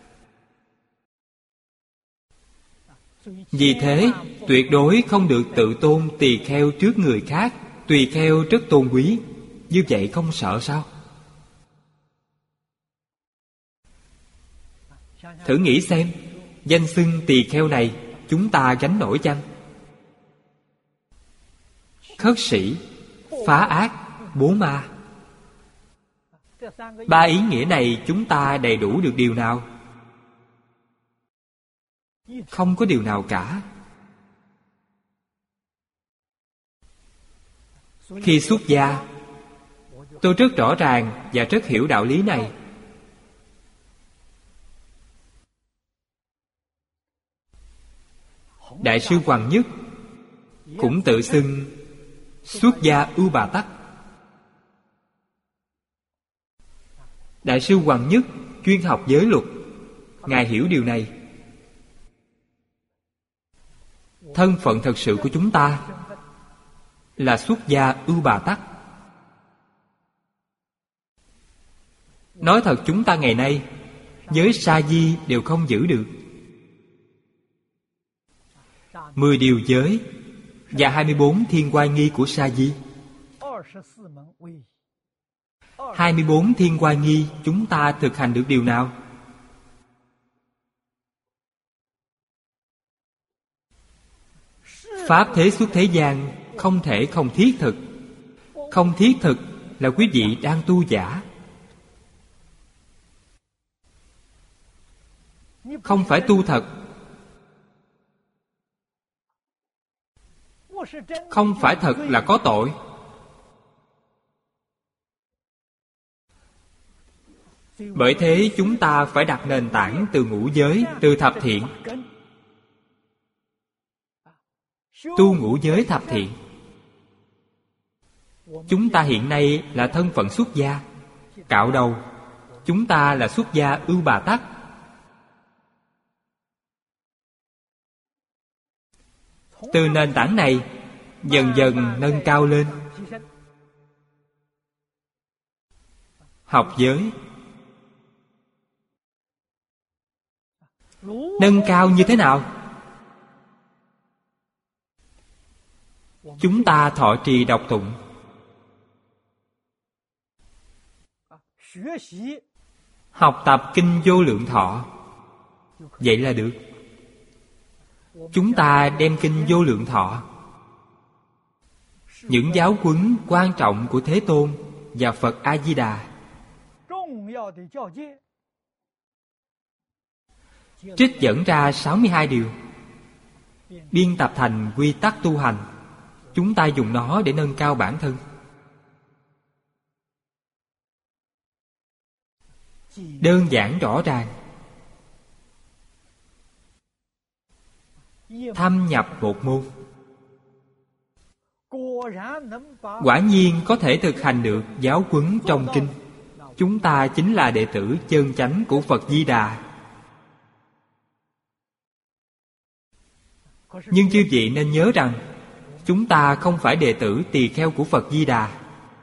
Vì thế, tuyệt đối không được tự tôn tỳ kheo trước người khác. Tỳ kheo rất tôn quý, như vậy không sợ sao? Thử nghĩ xem, danh xưng tỳ kheo này chúng ta gánh nổi chăng? Khất sĩ, phá ác, bố ma. Ba ý nghĩa này chúng ta đầy đủ được điều nào? Không có điều nào cả. Khi xuất gia, tôi rất rõ ràng và rất hiểu đạo lý này. Đại sư Hoàng Nhất cũng tự xưng xuất gia Ưu Bà Tắc. Đại sư Hoàng Nhất chuyên học giới luật. Ngài hiểu điều này. Thân phận thật sự của chúng ta là xuất gia Ưu Bà Tắc. Nói thật, chúng ta ngày nay giới sa di đều không giữ được. 10 điều giới và 24 thiên oai nghi của sa di. 24 thiên oai nghi chúng ta thực hành được điều nào? Pháp thế xuất thế gian không thể không thiết thực. Không thiết thực là quý vị đang tu giả. Không phải tu thật. Không phải thật là có tội. Bởi thế chúng ta phải đặt nền tảng từ ngũ giới, từ thập thiện. Tu ngũ giới thập thiện. Chúng ta hiện nay là thân phận xuất gia. Cạo đầu, chúng ta là xuất gia ưu bà tắc. Từ nền tảng này dần dần nâng cao lên. Học giới nâng cao như thế nào? Chúng ta thọ trì đọc tụng, học tập kinh Vô Lượng Thọ. Vậy là được. Chúng ta đem kinh Vô Lượng Thọ, những giáo huấn quan trọng của Thế Tôn và Phật A-di-đà, trích dẫn ra 62 điều, biên tập thành quy tắc tu hành. Chúng ta dùng nó để nâng cao bản thân. Đơn giản rõ ràng. Thâm nhập một môn, quả nhiên có thể thực hành được giáo huấn trong kinh. Chúng ta chính là đệ tử chân chánh của Phật Di Đà. Nhưng chư vị nên nhớ rằng chúng ta không phải đệ tử tỳ kheo của Phật Di Đà.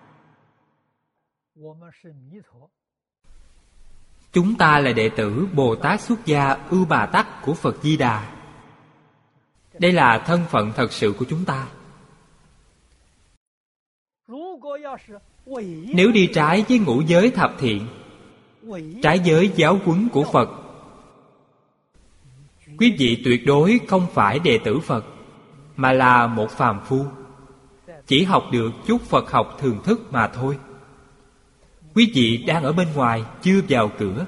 Chúng ta là đệ tử Bồ Tát xuất gia ưu bà tắc của Phật Di Đà. Đây là thân phận thật sự của chúng ta. Nếu đi trái với ngũ giới thập thiện, trái với giáo huấn của Phật, quý vị tuyệt đối không phải đệ tử Phật, mà là một phàm phu, chỉ học được chút Phật học thường thức mà thôi. Quý vị đang ở bên ngoài, chưa vào cửa.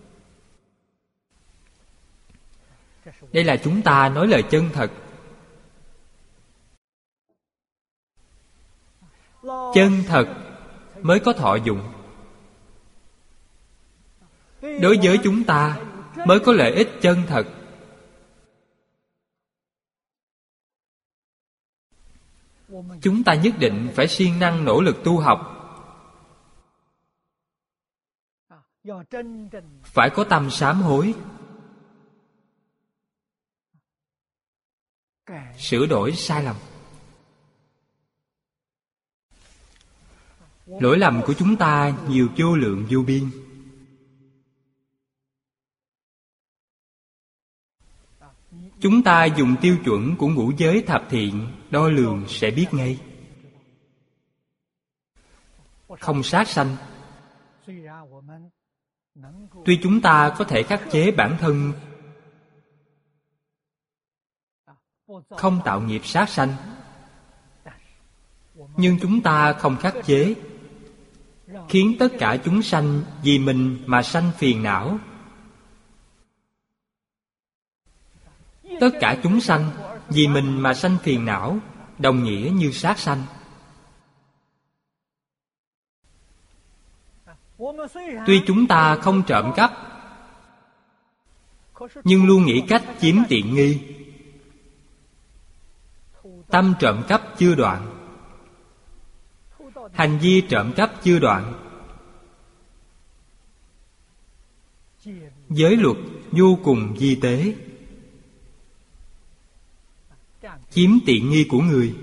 Đây là chúng ta nói lời chân thật. Chân thật mới có thọ dụng. Đối với chúng ta mới có lợi ích chân thật. Chúng ta nhất định phải siêng năng nỗ lực tu học, phải có tâm sám hối, sửa đổi sai lầm. Lỗi lầm của chúng ta nhiều vô lượng vô biên. Chúng ta dùng tiêu chuẩn của ngũ giới thập thiện đo lường sẽ biết ngay. Không sát sanh. Tuy chúng ta có thể khắc chế bản thân, không tạo nghiệp sát sanh, nhưng chúng ta không khắc chế, khiến tất cả chúng sanh vì mình mà sanh phiền não. Tất cả chúng sanh vì mình mà sanh phiền não, đồng nghĩa như sát sanh. Tuy chúng ta không trộm cắp, nhưng luôn nghĩ cách chiếm tiện nghi. Tâm trộm cắp chưa đoạn, hành vi trộm cắp chưa đoạn. Giới luật vô cùng vi tế, chiếm tiện nghi của người.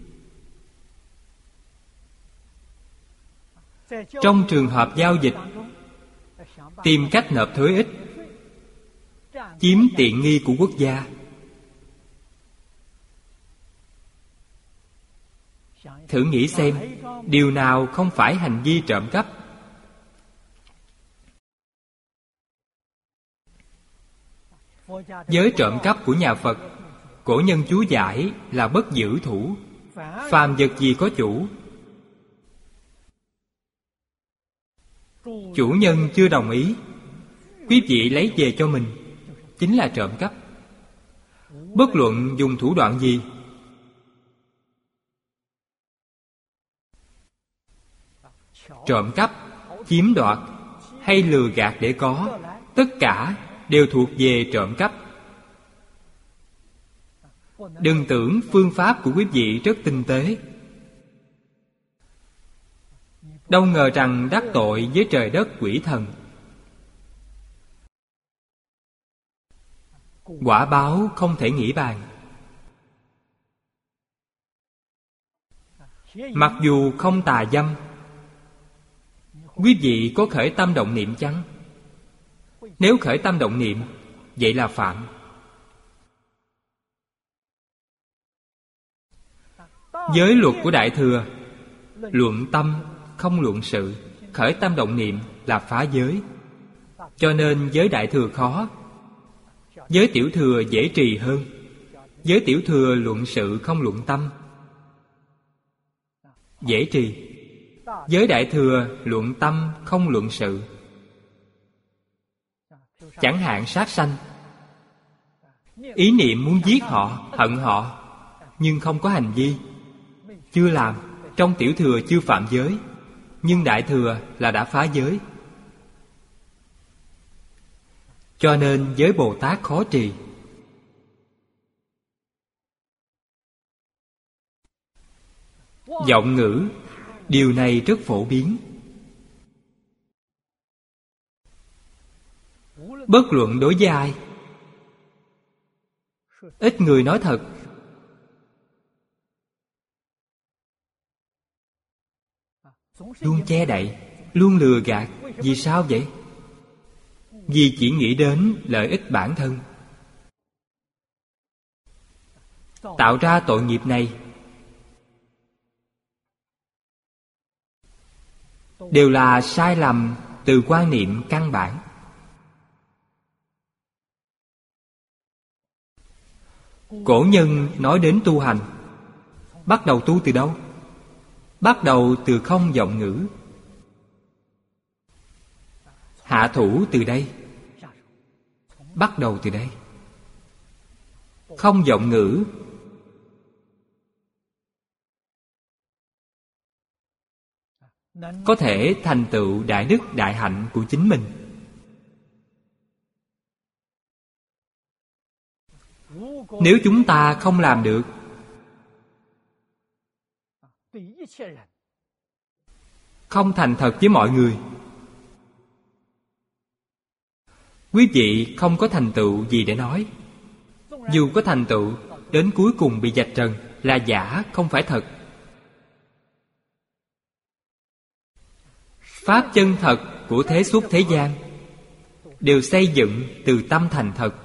Trong trường hợp giao dịch, tìm cách nộp thuế ít, chiếm tiện nghi của quốc gia. Thử nghĩ xem, điều nào không phải hành vi trộm cắp? Giới trộm cắp của nhà Phật, cổ nhân chú giải là bất giữ thủ, phàm vật gì có chủ, chủ nhân chưa đồng ý, quý vị lấy về cho mình, chính là trộm cắp. Bất luận dùng thủ đoạn gì, trộm cắp, chiếm đoạt hay lừa gạt để có, tất cả đều thuộc về trộm cắp. Đừng tưởng phương pháp của quý vị rất tinh tế. đâu ngờ rằng đắc tội với trời đất quỷ thần. Quả báo không thể nghĩ bàn. Mặc dù không tà dâm, quý vị có khởi tâm động niệm chăng? Nếu khởi tâm động niệm, vậy là phạm. Giới luật của Đại Thừa, luận tâm, không luận sự. Khởi tâm động niệm là phá giới. Cho nên giới Đại Thừa khó. Giới Tiểu Thừa dễ trì hơn. Giới Tiểu Thừa luận sự không luận tâm, dễ trì. Giới Đại Thừa luận tâm không luận sự. Chẳng hạn sát sanh, ý niệm muốn giết họ, hận họ, nhưng không có hành vi, chưa làm. Trong Tiểu Thừa chưa phạm giới, nhưng Đại Thừa là đã phá giới. Cho nên giới Bồ Tát khó trì. Vọng ngữ, điều này rất phổ biến. Bất luận đối với ai, ít người nói thật. Luôn che đậy, luôn lừa gạt. Vì sao vậy? Vì chỉ nghĩ đến lợi ích bản thân. Tạo ra tội nghiệp này đều là sai lầm từ quan niệm căn bản. Cổ nhân nói đến tu hành, bắt đầu tu từ đâu? Bắt đầu từ không vọng ngữ. Hạ thủ từ đây. Bắt đầu từ đây. Không vọng ngữ. Có thể thành tựu đại đức đại hạnh của chính mình. Nếu chúng ta không làm được, không thành thật với mọi người, quý vị không có thành tựu gì để nói. Dù có thành tựu, đến cuối cùng bị vạch trần là giả, không phải thật. Pháp chân thật của thế xuất thế gian đều xây dựng từ tâm thành thật.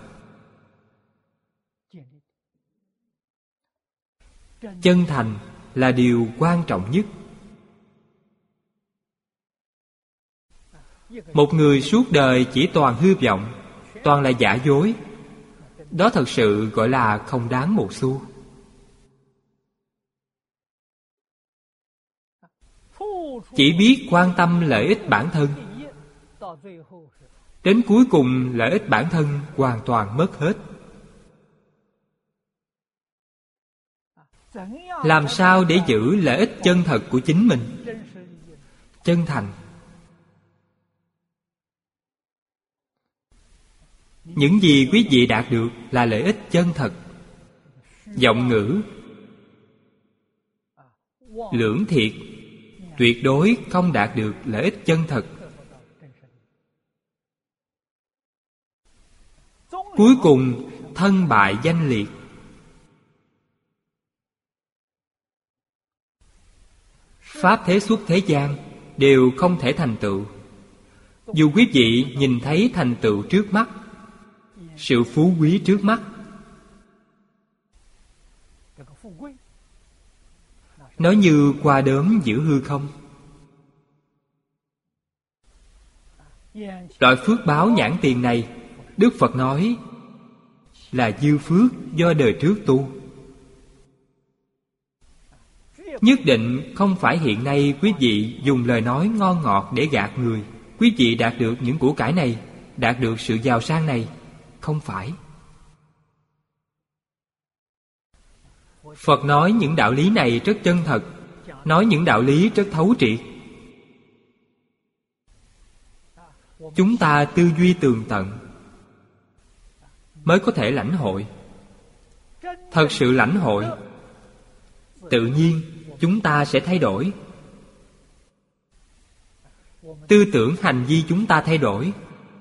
Chân thành là điều quan trọng nhất. Một người suốt đời chỉ toàn hư vọng, toàn là giả dối, đó thật sự gọi là không đáng một xu. Chỉ biết quan tâm lợi ích bản thân, đến cuối cùng lợi ích bản thân hoàn toàn mất hết. Làm sao để giữ lợi ích chân thật của chính mình? Chân thành. Những gì quý vị đạt được là lợi ích chân thật. Vọng ngữ, lưỡng thiệt, tuyệt đối không đạt được lợi ích chân thật. Cuối cùng thân bại danh liệt. Pháp thế xuất thế gian đều không thể thành tựu. Dù quý vị nhìn thấy thành tựu trước mắt, sự phú quý trước mắt, nó như qua đốm giữa hư không. Loại phước báo nhãn tiền này, Đức Phật nói là dư phước do đời trước tu. Nhất định không phải hiện nay quý vị dùng lời nói ngon ngọt để gạt người. Quý vị đạt được những của cải này, đạt được sự giàu sang này. Không phải. Phật nói những đạo lý này rất chân thật, nói những đạo lý rất thấu triệt. Chúng ta tư duy tường tận mới có thể lãnh hội. Thật sự lãnh hội, tự nhiên chúng ta sẽ thay đổi. Tư tưởng hành vi chúng ta thay đổi.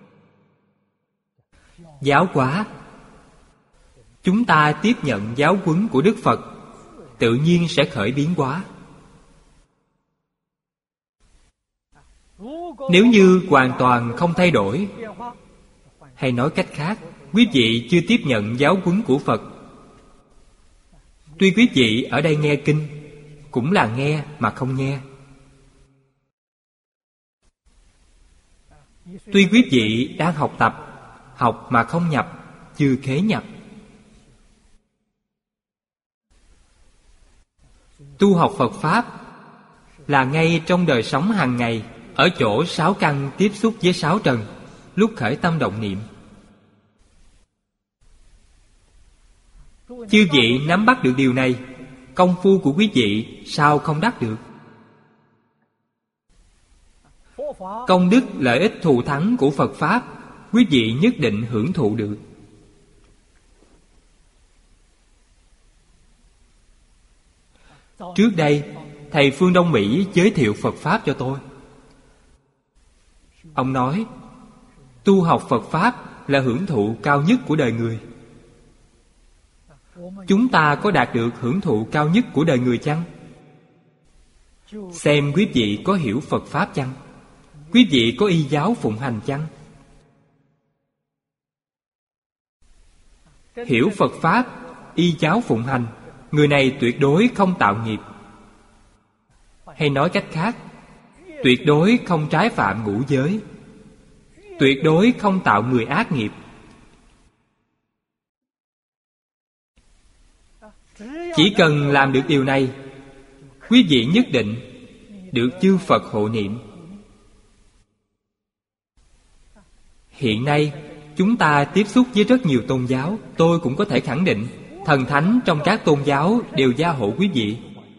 Giáo hóa. Chúng ta tiếp nhận giáo huấn của Đức Phật, tự nhiên sẽ khởi biến hóa. Nếu như hoàn toàn không thay đổi, hay nói cách khác, quý vị chưa tiếp nhận giáo huấn của Phật. Tuy quý vị ở đây nghe kinh, cũng là nghe mà không nghe. Tuy quý vị đang học tập, học mà không nhập, chưa khế nhập. Tu học Phật Pháp là ngay trong đời sống hàng ngày, ở chỗ sáu căn tiếp xúc với sáu trần, lúc khởi tâm động niệm. Chư vị nắm bắt được điều này, công phu của quý vị sao không đắc được? Công đức lợi ích thù thắng của Phật Pháp, quý vị nhất định hưởng thụ được. Trước đây, thầy Phương Đông Mỹ giới thiệu Phật Pháp cho tôi. Ông nói, tu học Phật Pháp là hưởng thụ cao nhất của đời người. Chúng ta có đạt được hưởng thụ cao nhất của đời người chăng? Xem quý vị có hiểu Phật Pháp chăng? Quý vị có y giáo phụng hành chăng? Hiểu Phật Pháp, y giáo phụng hành, người này tuyệt đối không tạo nghiệp. Hay nói cách khác, tuyệt đối không trái phạm ngũ giới, tuyệt đối không tạo 10 ác nghiệp. Chỉ cần làm được điều này, quý vị nhất định được chư Phật hộ niệm. Hiện nay, chúng ta tiếp xúc với rất nhiều tôn giáo. Tôi cũng có thể khẳng định, thần thánh trong các tôn giáo đều gia hộ quý vị,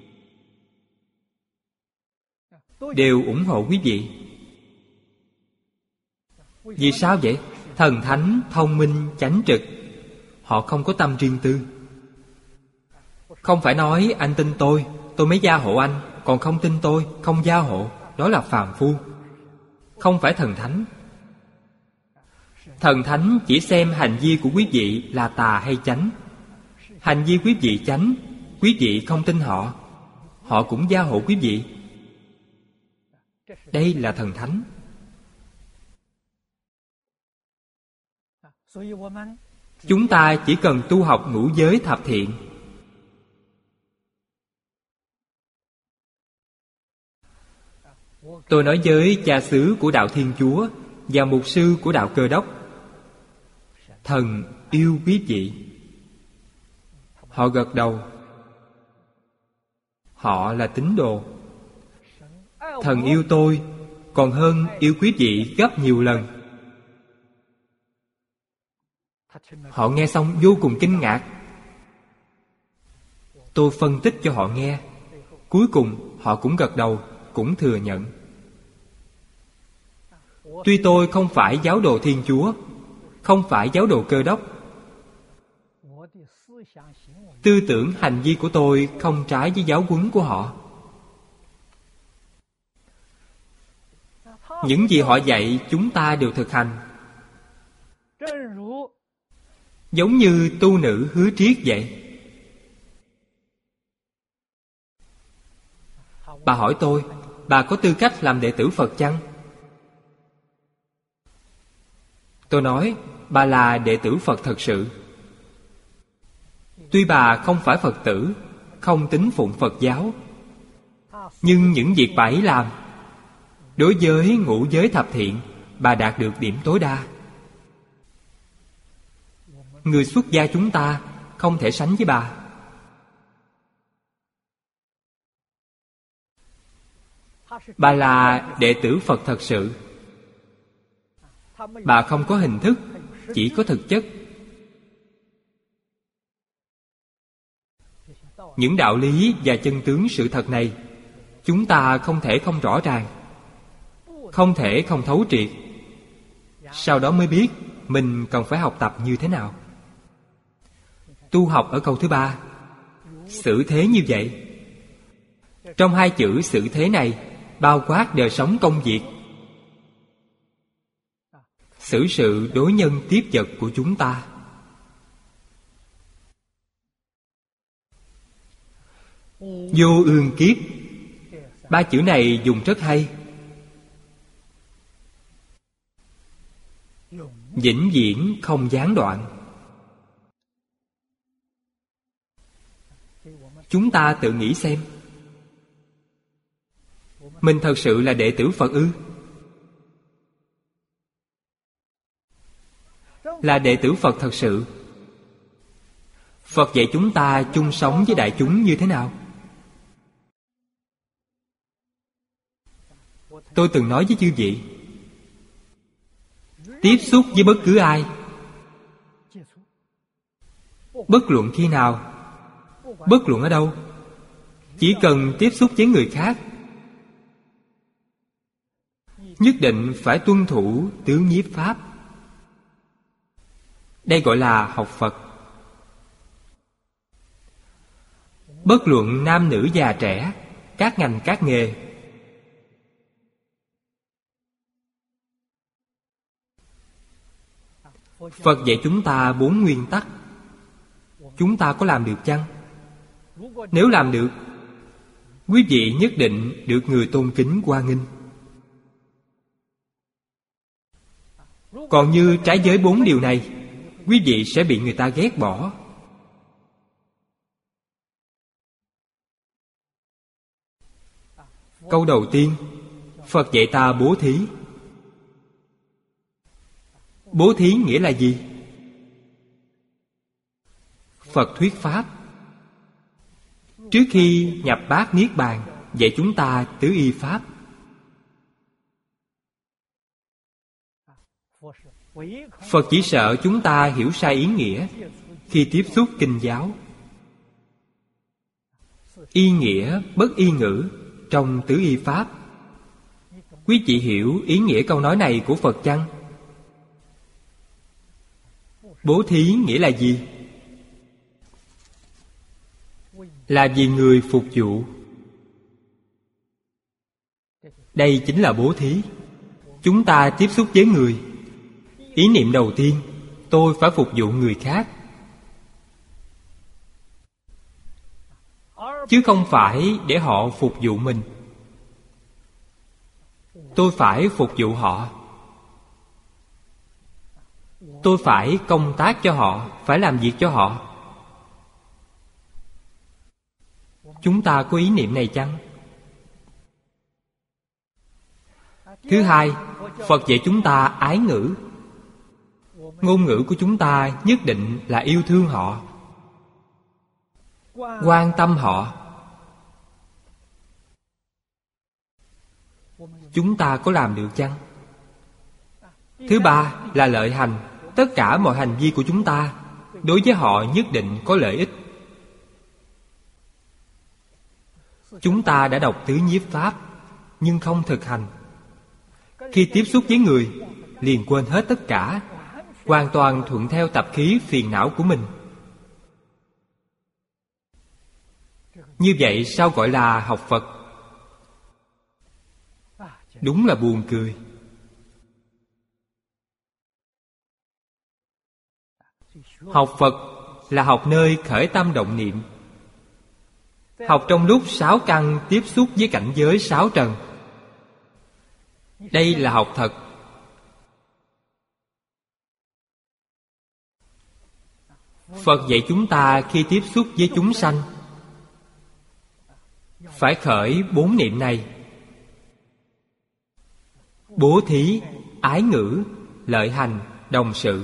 đều ủng hộ quý vị. Vì sao vậy? Thần thánh thông minh chánh trực, họ không có tâm riêng tư. Không phải nói anh tin tôi mới gia hộ anh, còn không tin tôi không gia hộ, đó là phàm phu, không phải thần thánh. Thần thánh chỉ xem hành vi của quý vị là tà hay chánh. Hành vi quý vị chánh, quý vị không tin họ, họ cũng gia hộ quý vị. Đây là thần thánh. Chúng ta chỉ cần tu học ngũ giới thập thiện. Tôi nói với cha xứ của đạo Thiên Chúa và mục sư của đạo Cơ Đốc, thần yêu quý vị. Họ gật đầu. Họ là tín đồ. Thần yêu tôi còn hơn yêu quý vị gấp nhiều lần. Họ nghe xong vô cùng kinh ngạc. Tôi phân tích cho họ nghe. Cuối cùng họ cũng gật đầu, cũng thừa nhận. Tuy tôi không phải giáo đồ Thiên Chúa, không phải giáo đồ Cơ Đốc, tư tưởng hành vi của tôi không trái với giáo huấn của họ. Những gì họ dạy chúng ta đều thực hành. Giống như tu nữ Hứa Triết vậy. Bà hỏi tôi, bà có tư cách làm đệ tử Phật chăng? Tôi nói, bà là đệ tử Phật thật sự. Tuy bà không phải Phật tử, không tín phụng Phật giáo, nhưng những việc bà ấy làm, đối với ngũ giới thập thiện, bà đạt được điểm tối đa. Người xuất gia chúng ta không thể sánh với bà. Bà là đệ tử Phật thật sự. Bà không có hình thức, chỉ có thực chất. Những đạo lý và chân tướng sự thật này, chúng ta không thể không rõ ràng, không thể không thấu triệt. Sau đó mới biết mình cần phải học tập như thế nào. Tu học ở câu thứ 3, xử thế như vậy. Trong hai chữ xử thế này bao quát đời sống công việc, xử sự đối nhân tiếp vật của chúng ta. Vô ương kiếp, ba chữ này dùng rất hay. Vĩnh viễn không gián đoạn. Chúng ta tự nghĩ xem, mình thật sự là đệ tử Phật ư? Là đệ tử Phật thật sự. Phật dạy chúng ta chung sống với đại chúng như thế nào? Tôi từng nói với chư vị, tiếp xúc với bất cứ ai, bất luận khi nào, bất luận ở đâu, chỉ cần tiếp xúc với người khác, nhất định phải tuân thủ tứ nhiếp pháp. Đây gọi là học Phật. Bất luận nam nữ già trẻ, các ngành các nghề, Phật dạy chúng ta 4 nguyên tắc. Chúng ta có làm được chăng? Nếu làm được, quý vị nhất định được người tôn kính hoan nghênh. Còn như trái với 4 điều này, quý vị sẽ bị người ta ghét bỏ. Câu đầu tiên, Phật dạy ta bố thí. Bố thí nghĩa là gì? Phật thuyết pháp. Trước khi nhập bát niết bàn, dạy chúng ta tứ y pháp. Phật chỉ sợ chúng ta hiểu sai ý nghĩa khi tiếp xúc kinh giáo. Y nghĩa bất y ngữ trong tứ y pháp. Quý vị hiểu ý nghĩa câu nói này của Phật chăng? Bố thí nghĩa là gì? Là vì người phục vụ. Đây chính là bố thí. Chúng ta tiếp xúc với người, ý niệm đầu tiên, tôi phải phục vụ người khác, chứ không phải để họ phục vụ mình. Tôi phải phục vụ họ. Tôi phải công tác cho họ, phải làm việc cho họ. Chúng ta có ý niệm này chăng? Thứ hai, Phật dạy chúng ta ái ngữ. Ngôn ngữ của chúng ta nhất định là yêu thương họ, quan tâm họ. Chúng ta có làm được chăng? Thứ ba là lợi hành. Tất cả mọi hành vi của chúng ta đối với họ nhất định có lợi ích. Chúng ta đã đọc tứ nhiếp pháp nhưng không thực hành. Khi tiếp xúc với người, liền quên hết tất cả, hoàn toàn thuận theo tập khí phiền não của mình. Như vậy sao gọi là học Phật? Đúng là buồn cười. Học Phật là học nơi khởi tâm động niệm, học trong lúc 6 căn tiếp xúc với cảnh giới 6 trần. Đây là học thật. Phật dạy chúng ta khi tiếp xúc với chúng sanh phải khởi 4 niệm này: bố thí, ái ngữ, lợi hành, đồng sự.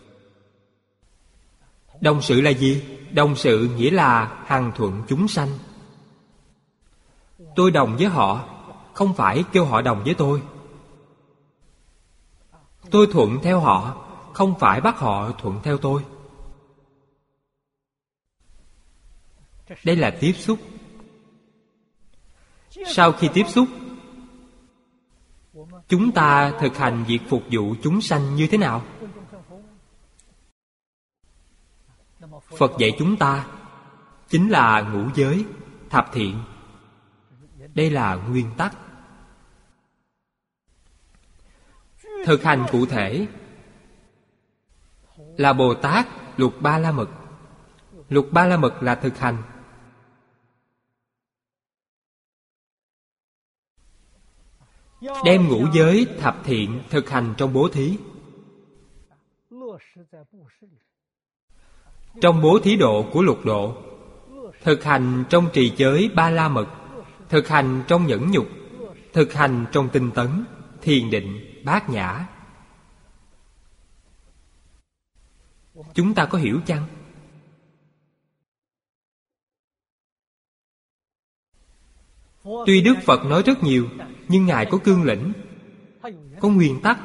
Đồng sự là gì? Đồng sự nghĩa là hằng thuận chúng sanh. Tôi đồng với họ, không phải kêu họ đồng với tôi. Tôi thuận theo họ, không phải bắt họ thuận theo tôi. Đây là tiếp xúc. Sau khi tiếp xúc, chúng ta thực hành việc phục vụ chúng sanh như thế nào? Phật dạy chúng ta chính là ngũ giới, thập thiện. Đây là nguyên tắc. Thực hành cụ thể là Bồ Tát Lục Ba La Mật. Lục Ba La Mật là thực hành. Đem ngũ giới thập thiện thực hành trong bố thí. Trong bố thí độ của lục độ, thực hành trong trì giới Ba La Mật, thực hành trong nhẫn nhục, thực hành trong tinh tấn, thiền định, bát nhã. Chúng ta có hiểu chăng? Tuy Đức Phật nói rất nhiều, nhưng Ngài có cương lĩnh, có nguyên tắc.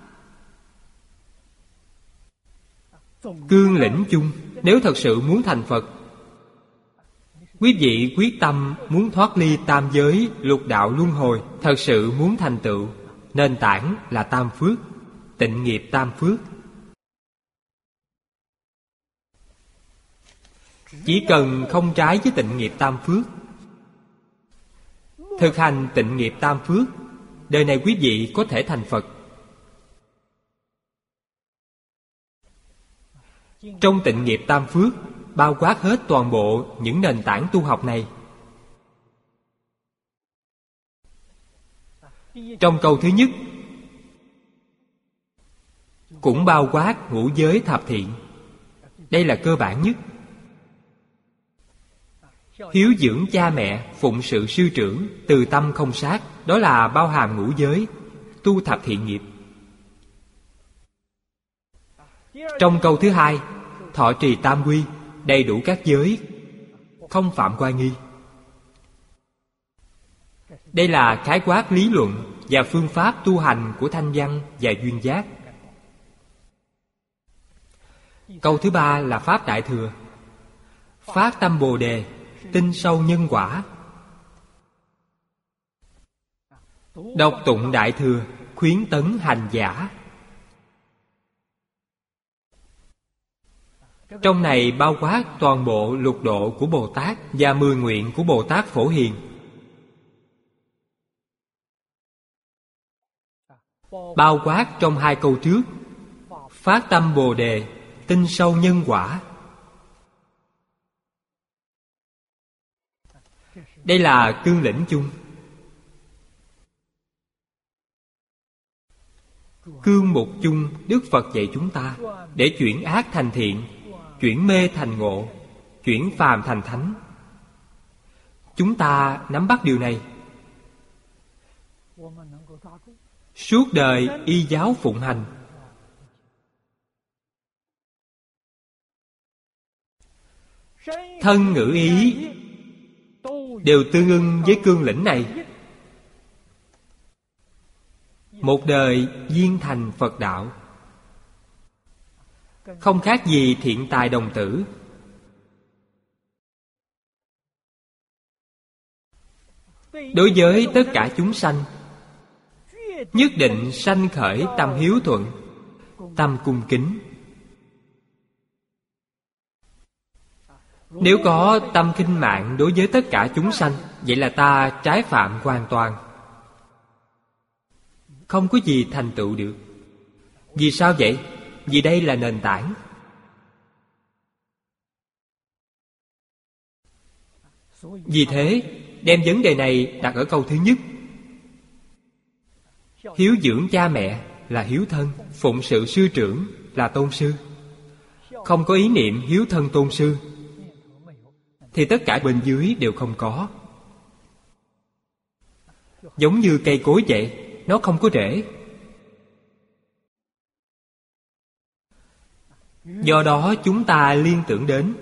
Cương lĩnh chung, nếu thật sự muốn thành Phật, quý vị quyết tâm muốn thoát ly tam giới lục đạo luân hồi, thật sự muốn thành tựu, nền tảng là tam phước, tịnh nghiệp tam phước. Chỉ cần không trái với tịnh nghiệp tam phước, thực hành tịnh nghiệp tam phước, đời này quý vị có thể thành Phật. Trong tịnh nghiệp tam phước bao quát hết toàn bộ những nền tảng tu học này. Trong câu thứ nhất cũng bao quát ngũ giới thập thiện. Đây là cơ bản nhất. Hiếu dưỡng cha mẹ, phụng sự sư trưởng, từ tâm không sát, đó là bao hàm ngũ giới, tu thập thiện nghiệp. Trong câu thứ hai, thọ trì tam quy, đầy đủ các giới, không phạm qua nghi. Đây là khái quát lý luận và phương pháp tu hành của thanh văn và duyên giác. Câu thứ ba là pháp đại thừa. Phát tâm Bồ Đề, tin sâu nhân quả. Đọc tụng đại thừa, khuyến tấn hành giả. Trong này bao quát toàn bộ lục độ của Bồ Tát và 10 nguyện của Bồ Tát Phổ Hiền. Bao quát trong hai câu trước, phát tâm Bồ Đề, tin sâu nhân quả. Đây là cương lĩnh chung. Cương mục chung Đức Phật dạy chúng ta để chuyển ác thành thiện, chuyển mê thành ngộ, chuyển phàm thành thánh. Chúng ta nắm bắt điều này, suốt đời y giáo phụng hành. Thân ngữ ý đều tương ưng với cương lĩnh này. Một đời viên thành Phật đạo, không khác gì thiện tài đồng tử. Đối với tất cả chúng sanh, nhất định sanh khởi tâm hiếu thuận, tâm cung kính. Nếu có tâm khinh mạn đối với tất cả chúng sanh, vậy là ta trái phạm hoàn toàn, không có gì thành tựu được. Vì sao vậy? Vì đây là nền tảng. Vì thế, đem vấn đề này đặt ở câu thứ nhất. Hiếu dưỡng cha mẹ là hiếu thân, phụng sự sư trưởng là tôn sư. Không có ý niệm hiếu thân tôn sư, thì tất cả bên dưới đều không có. Giống như cây cối vậy, nó không có rễ. Do đó chúng ta liên tưởng đến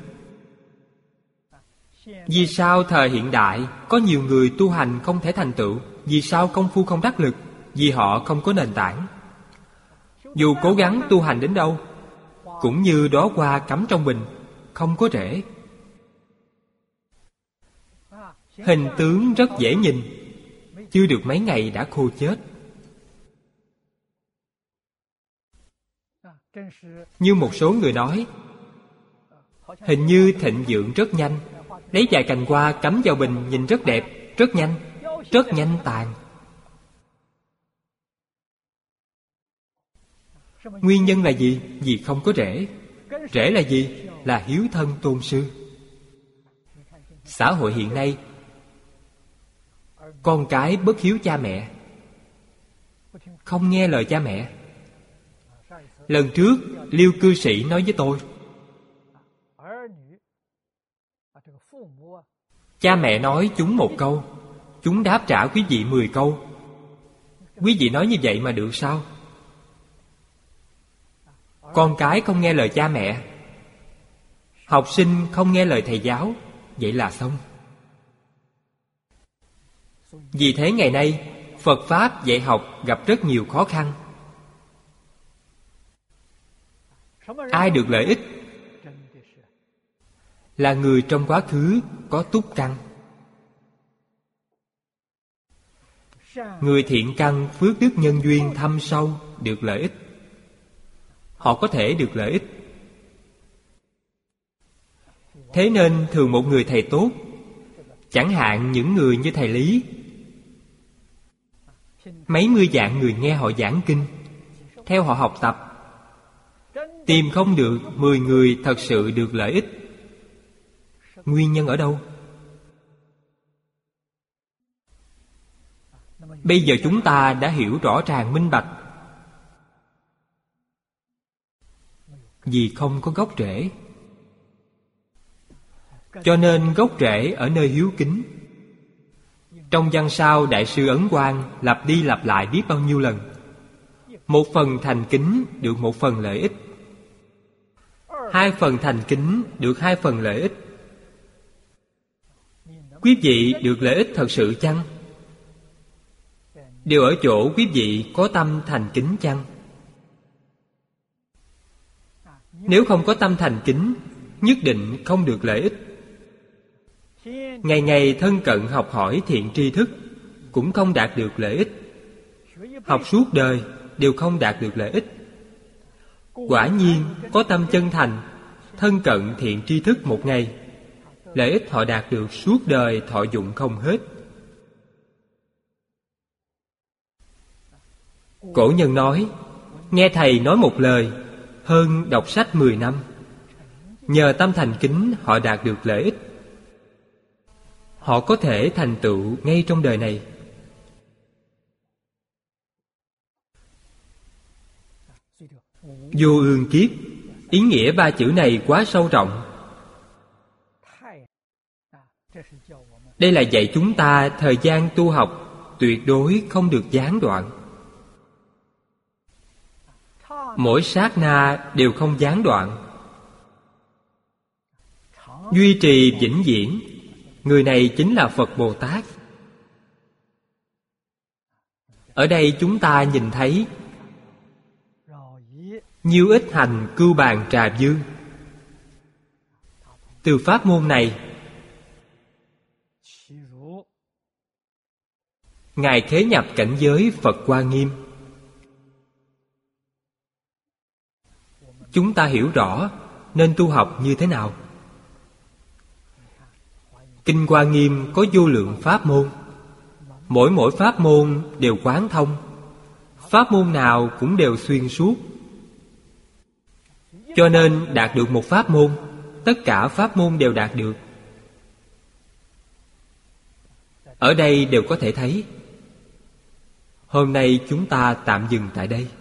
vì sao thời hiện đại có nhiều người tu hành không thể thành tựu? Vì sao công phu không đắc lực? Vì họ không có nền tảng. Dù cố gắng tu hành đến đâu, cũng như đóa hoa cắm trong bình, không có rễ. Hình tướng rất dễ nhìn, chưa được mấy ngày đã khô chết. Như một số người nói, hình như thịnh vượng rất nhanh, lấy vài cành hoa cắm vào bình nhìn rất đẹp, rất nhanh tàn. Nguyên nhân là gì? Vì không có rễ. Rễ là gì? Là hiếu thân tôn sư. Xã hội hiện nay, con cái bất hiếu cha mẹ, không nghe lời cha mẹ. Lần trước Liêu cư sĩ nói với tôi, cha mẹ nói chúng một câu, chúng đáp trả quý vị 10 câu. Quý vị nói như vậy mà được sao? Con cái không nghe lời cha mẹ, học sinh không nghe lời thầy giáo, vậy là xong. Vì thế ngày nay Phật Pháp dạy học gặp rất nhiều khó khăn. Ai được lợi ích? Là người trong quá khứ có túc căn. Người thiện căn phước đức nhân duyên thâm sâu được lợi ích. Họ có thể được lợi ích. Thế nên thường một người thầy tốt, chẳng hạn những người như thầy Lý, mấy mươi vạn người nghe họ giảng kinh, theo họ học tập, tìm không được 10 người thật sự được lợi ích. Nguyên nhân ở đâu? Bây giờ chúng ta đã hiểu rõ ràng minh bạch. Vì không có gốc rễ. Cho nên gốc rễ ở nơi hiếu kính. Trong văn sao Đại sư Ấn Quang lặp đi lặp lại biết bao nhiêu lần. Một phần thành kính được một phần lợi ích. 2 phần thành kính được 2 phần lợi ích. Quý vị được lợi ích thật sự chăng? Đều ở chỗ quý vị có tâm thành kính chăng? Nếu không có tâm thành kính, nhất định không được lợi ích. Ngày ngày thân cận học hỏi thiện tri thức, cũng không đạt được lợi ích. Học suốt đời đều không đạt được lợi ích. Quả nhiên có tâm chân thành, thân cận thiện tri thức một ngày, lợi ích họ đạt được suốt đời thọ dụng không hết. Cổ nhân nói, nghe thầy nói một lời hơn đọc sách 10 năm. Nhờ tâm thành kính họ đạt được lợi ích. Họ có thể thành tựu ngay trong đời này. Vô ương kiếp, ý nghĩa 3 chữ này quá sâu rộng. Đây là dạy chúng ta thời gian tu học tuyệt đối không được gián đoạn. Mỗi sát na đều không gián đoạn, duy trì vĩnh viễn. Người này chính là Phật Bồ Tát. Ở đây chúng ta nhìn thấy nhiêu ít hành cưu bàn trà dương. Từ pháp môn này, Ngài khế nhập cảnh giới Phật Hoa Nghiêm. Chúng ta hiểu rõ nên tu học như thế nào. Kinh Hoa Nghiêm có vô lượng pháp môn. Mỗi pháp môn đều quán thông. Pháp môn nào cũng đều xuyên suốt. Cho nên đạt được một pháp môn, tất cả pháp môn đều đạt được. Ở đây đều có thể thấy. Hôm nay chúng ta tạm dừng tại đây.